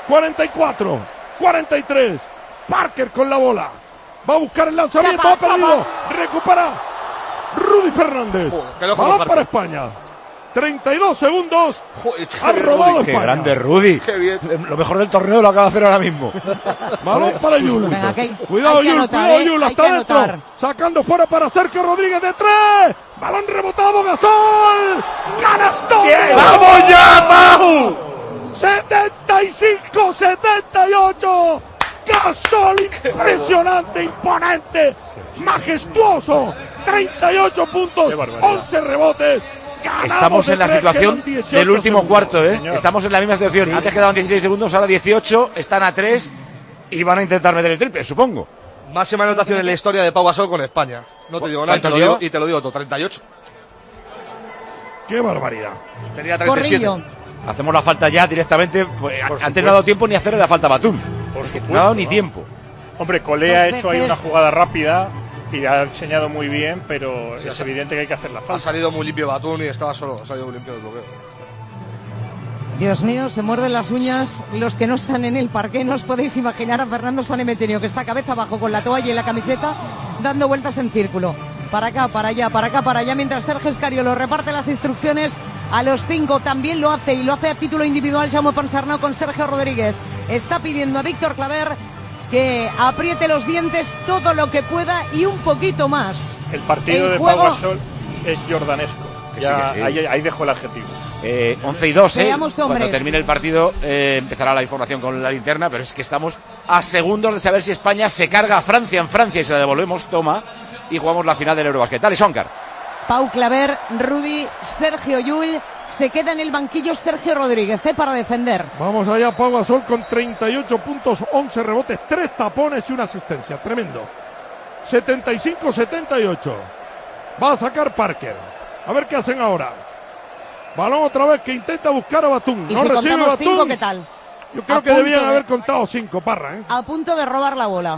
cuarenta y cuatro, cuarenta y tres. Parker con la bola. Va a buscar el lanzamiento. Chapa, ha perdido. chapa. Recupera Rudy Fernández. Joder, balón para España. treinta y dos segundos. Joder, ha robado Rudy, España. Qué grande Rudy. Qué bien. Lo mejor del torneo lo acaba de hacer ahora mismo. Balón para Yul. Venga, que- Cuidado hay que Yul, anotar, cuidado ¿eh? Yul, Hay hasta que adentro. anotar. Sacando fuera para Sergio Rodríguez de tres. Balón rebotado, Gasol. ¡Canastón! ¡Vamos ya, Pau! setenta y cinco setenta y ocho. Gasol impresionante, imponente, majestuoso. treinta y ocho puntos, once rebotes. Ganamos Estamos de en la tres, situación quedan dieciocho del último segundos. cuarto, ¿eh? Señor. Estamos en la misma situación. Antes quedaban dieciséis segundos, ahora dieciocho. Están a tres y van a intentar meter el triple, supongo. Máxima anotación en la historia de Pau Gasol con España. No te digo nada y te, lo ¿Cuánto digo, lleva? y te lo digo todo, treinta y ocho. Qué barbaridad. Tenía treinta y siete. Corrillo. Hacemos la falta ya directamente. Pues, Por antes supuesto. no ha dado tiempo ni hacerle la falta a Batum. Por supuesto, No ha dado ni ¿no? tiempo. Hombre, Colé ha Dos hecho ahí una veces. jugada rápida y ha enseñado muy bien, pero es evidente que hay que hacer la Ha falta. salido muy limpio Batum y estaba solo. Ha salido muy limpio del bloqueo. Dios mío, se muerden las uñas los que no están en el parque. No os podéis imaginar a Fernando Sanemeterio, que está cabeza abajo con la toalla y la camiseta, dando vueltas en círculo. Para acá, para allá, para acá, para allá, mientras Sergio Escariolo reparte las instrucciones a los cinco. También lo hace, y lo hace a título individual, Jaume Ponsarnau con Sergio Rodríguez. Está pidiendo a Víctor Claver que apriete los dientes todo lo que pueda y un poquito más. El partido El de juego- Pau Gasol es jordanesco. Que Ya, sí, que sí. ahí, ahí dejo el adjetivo. Eh, once y dos, ¿eh? Seamos hombres. Cuando termine el partido eh, empezará la información con la linterna, pero es que estamos a segundos de saber si España se carga a Francia en Francia y se la devolvemos, toma, y jugamos la final del Eurobasket. Dale, Sonkar. Pau Claver, Rudy, Sergio Llull. Se queda en el banquillo Sergio Rodríguez, ¿eh? Para defender. Vamos allá, Pau Gasol con treinta y ocho puntos, once rebotes, tres tapones y una asistencia. Tremendo. setenta y cinco setenta y ocho. Va a sacar Parker. A ver qué hacen ahora. Balón otra vez que intenta buscar a Batum. Y No si recibe contamos Batum. cinco, ¿qué tal? Yo creo A que punto debían de- haber contado cinco, Parra, ¿eh? A punto de robar la bola.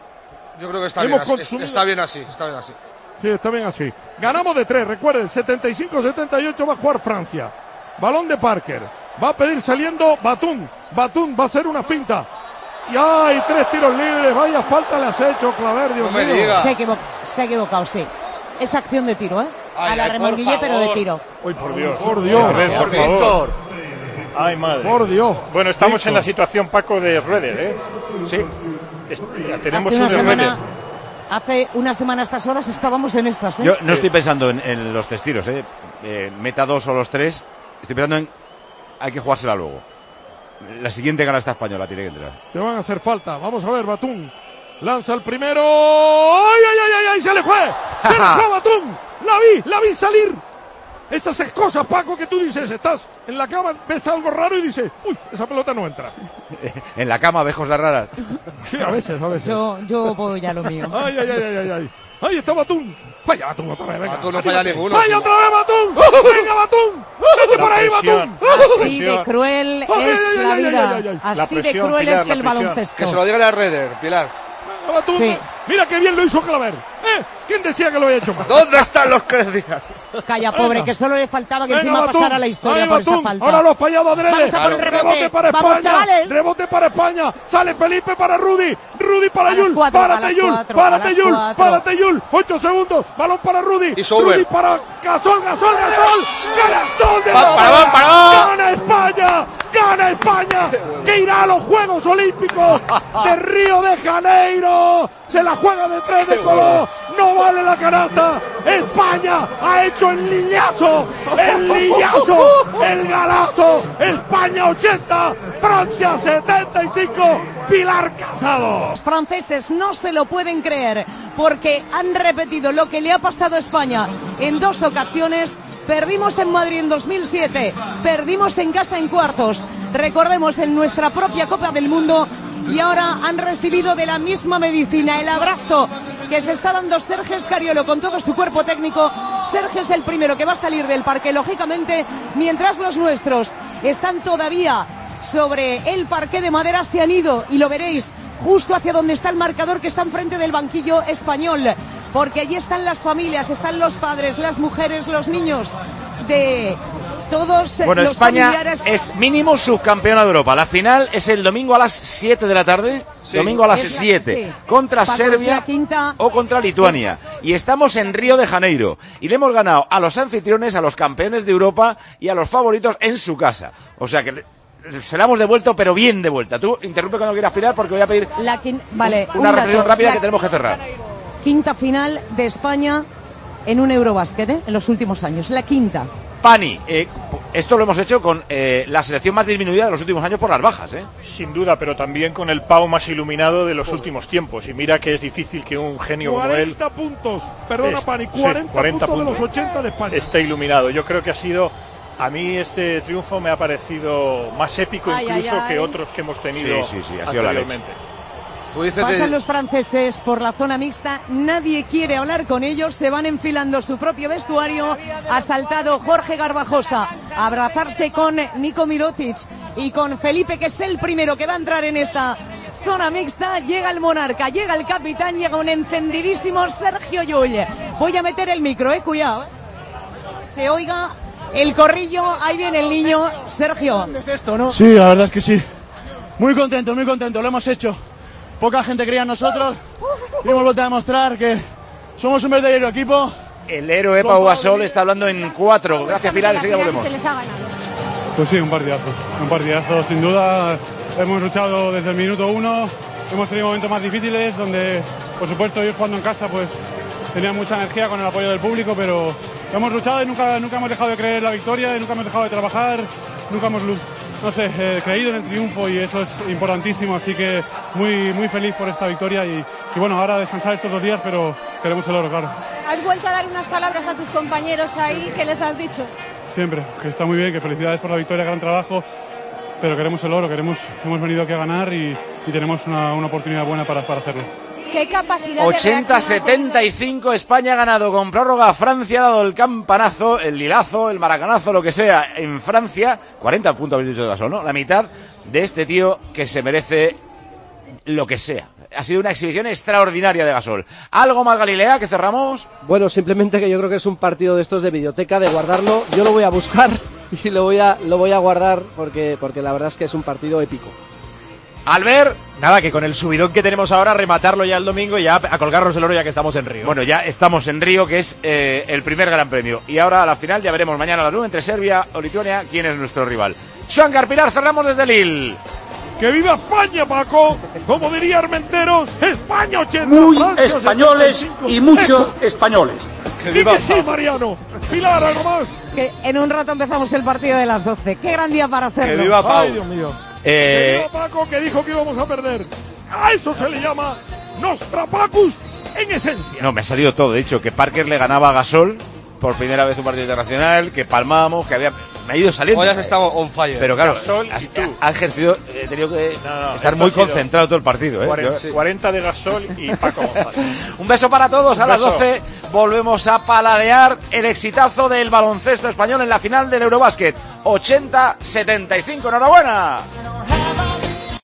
Yo creo que está Hemos bien, así, consumido- está bien así. Está bien así. Sí, está bien así. Ganamos de tres, recuerden, setenta y cinco setenta y ocho va a jugar Francia. Balón de Parker. Va a pedir saliendo Batum. Batum va a hacer una finta. Y hay tres tiros libres. Vaya falta le has hecho, Claver, Dios No me mío. digas. Se ha, equivo- se ha equivocado, sí. Es acción de tiro, ¿eh? Ay, a la ay, por remanguillé, pero de favor. tiro. Uy, por Dios. Por Dios. A ver, por favor. Víctor. Ay, madre. Por Dios. Bueno, estamos Víctor. en la situación, Paco, de Schroeder, ¿eh? Sí. Es- ya tenemos Hace un una Schroeder. semana, hace una semana a estas horas estábamos en estas, ¿eh? Yo no estoy pensando en, en los tres tiros, ¿eh? Eh, Meta dos o los tres. Estoy pensando en. Hay que jugársela luego. La siguiente gana esta española, tiene que entrar. Te van a hacer falta. Vamos a ver, Batum. Lanza el primero. ¡Ay, ay, ay, ay! ay! ¡Se le fue! ¡Se le fue Batum! ¡La vi! ¡La vi salir! Esas cosas, Paco, que tú dices. Estás en la cama, ves algo raro y dices, uy, esa pelota no entra. En la cama, ves cosas raras. Sí, a veces, a veces. Yo, yo voy a lo mío. Ay, ay, ay, ay, ay, ay. Ahí está Batum. Vaya Batum otra vez, venga. Batum no Anímate. falla ninguno, Vaya sí. otra vez Batum. Venga, Batum. Vete La por ahí, presión. Batum. Así de cruel Ay, ay, es ay, la ay, ay, vida. ay, ay. La Así de presión, cruel Pilar, es la el presión. baloncesto. Que se lo diga a Reder, Pilar. Venga, Batum. Sí. Mira qué bien lo hizo Claver. ¿Eh? ¿Quién decía que lo había hecho mal? ¿Dónde están los que decían? Calla, pobre, Venga. que solo le faltaba que Venga, encima Batum. pasara la historia Ahí, por esa Batum. falta. Ahora lo ha fallado Adrede. Vamos a por el rebote. para Vamos, España. chavales. Rebote para España. Sale Felipe para Rudy. Rudy para A las Yul. cuatro, a Párate las Yul. cuatro, a Párate las Yul. cuatro. Párate Yul. Ocho segundos. Balón para Rudy. Y Sober. Rudy para Gasol. Gasol. Gasol. Canastón de Pa- Sober. parón, parón. Gana España. Gana España. Que irá a los Juegos Olímpicos de Río de Janeiro. Se la juega de tres de color. No vale la canasta. España ha hecho el lillazo. El lillazo. El galazo. España ochenta. Francia setenta y cinco. Pilar Casado. Los franceses no se lo pueden creer porque han repetido lo que le ha pasado a España en dos ocasiones. Perdimos en Madrid en dos mil siete, perdimos en casa en cuartos, recordemos en nuestra propia Copa del Mundo, y ahora han recibido de la misma medicina el abrazo que se está dando Sergio Escariolo con todo su cuerpo técnico. Sergio es el primero que va a salir del parque, lógicamente, mientras los nuestros están todavía sobre el parqué de madera, se han ido, y lo veréis justo hacia donde está el marcador, que está enfrente del banquillo español, porque allí están las familias, están los padres, las mujeres, los niños de todos Bueno, los España familiares... es mínimo subcampeona de Europa. La final es el domingo a las siete de la tarde. Sí. Domingo a las Es la- siete. sí. Contra Paco, es Serbia la quinta. o contra Lituania. Y estamos en Río de Janeiro. Y le hemos ganado a los anfitriones, a los campeones de Europa y a los favoritos en su casa. O sea que le- se la hemos devuelto, pero bien de vuelta. Tú interrumpe cuando quieras pirar porque voy a pedir La quin- Vale, una un reflexión dato. rápida La que tenemos que cerrar. quinta final de España en un Eurobásquet, ¿eh? En los últimos años. La quinta. Pani, eh, esto lo hemos hecho con eh, la selección más disminuida de los últimos años por las bajas, ¿eh? Sin duda, pero también con el Pau más iluminado de los últimos tiempos. Y mira que es difícil que un genio como él... cuarenta puntos, perdona es- Pani, sí, cuarenta, cuarenta puntos, puntos. de los ochenta de España. Esté iluminado. Yo creo que ha sido... A mí este triunfo me ha parecido más épico Ay, incluso ay, ay. que otros que hemos tenido Sí, sí, sí, ha sido la leche. anteriormente. Pasan los franceses por la zona mixta, nadie quiere hablar con ellos, se van enfilando su propio vestuario. Ha saltado Jorge Garbajosa a abrazarse con Nico Mirotic y con Felipe, que es el primero que va a entrar en esta zona mixta. Llega el monarca, llega el capitán, llega un encendidísimo Sergio Llull. Voy a meter el micro, eh, cuidado. eh. Se oiga el corrillo, ahí viene el niño. Sergio. ¿Es esto, no? Sí, la verdad es que sí. Muy contento, muy contento, lo hemos hecho. Poca gente creía en nosotros y hemos vuelto a demostrar que somos un verdadero equipo. El héroe Pau Gasol está hablando en cuatro. Gracias, Pilar, enseguida volvemos. Pues sí, un partidazo, un partidazo sin duda. Hemos luchado desde el minuto uno, hemos tenido momentos más difíciles donde, por supuesto, ir jugando en casa pues tenía mucha energía con el apoyo del público, pero hemos luchado y nunca, nunca hemos dejado de creer en la victoria, y nunca hemos dejado de trabajar, nunca hemos no sé, eh, creído en el triunfo, y eso es importantísimo, así que muy, muy feliz por esta victoria y, y bueno, ahora descansar estos dos días, pero queremos el oro, claro. Has vuelto a dar unas palabras a tus compañeros ahí, ¿qué les has dicho? Siempre, que está muy bien, que felicidades por la victoria, gran trabajo, pero queremos el oro, queremos, hemos venido aquí a ganar y, y tenemos una, una oportunidad buena para, para hacerlo. ¿Qué capacidad ochenta a setenta y cinco, España ha ganado con prórroga. Francia ha dado el campanazo, el lilazo, el maracanazo, lo que sea, en Francia. cuarenta puntos habéis dicho de Gasol, ¿no? La mitad de este tío que se merece lo que sea. Ha sido una exhibición extraordinaria de Gasol. ¿Algo más, Galilea, que cerramos? Bueno, simplemente que yo creo que es un partido de estos de videoteca, de guardarlo. Yo lo voy a buscar y lo voy a, lo voy a guardar porque, porque la verdad es que es un partido épico. Albert. Nada, que con el subidón que tenemos ahora, rematarlo ya el domingo y ya a colgarnos el oro ya que estamos en Río. Bueno, ya estamos en Río, que es eh, el primer gran premio. Y ahora a la final ya veremos mañana a las nueve entre Serbia o Lituania quién es nuestro rival. Xuancar Pilar, cerramos desde Lille. ¡Que viva España, Paco! Como diría Armenteros, España ochenta. Muy Francia españoles setenta y cinco. y muchos Eso. españoles. Y que sí, Mariano. Pilar, algo más. Que en un rato empezamos el partido de las doce. ¡Qué gran día para hacerlo! Ay, Dios mío. Eh... Que viva Paco, que dijo que íbamos a perder. A eso se le llama Nostrapacus en esencia. No, me ha salido todo. He dicho que Parker le ganaba a Gasol por primera vez un partido internacional, que palmábamos, que había... Me ha ido saliendo. Hoy has estado on fire. Pero claro, Gasol ha, y tú. ha ejercido, he tenido que No, no, estar esto muy ha sido concentrado todo el partido. ¿eh? cuarenta, Yo- cuarenta de Gasol y Paco González. Un beso para todos. A Un las beso. doce volvemos a paladear el exitazo del baloncesto español en la final del Eurobásquet. ochenta a setenta y cinco. ¡Enhorabuena!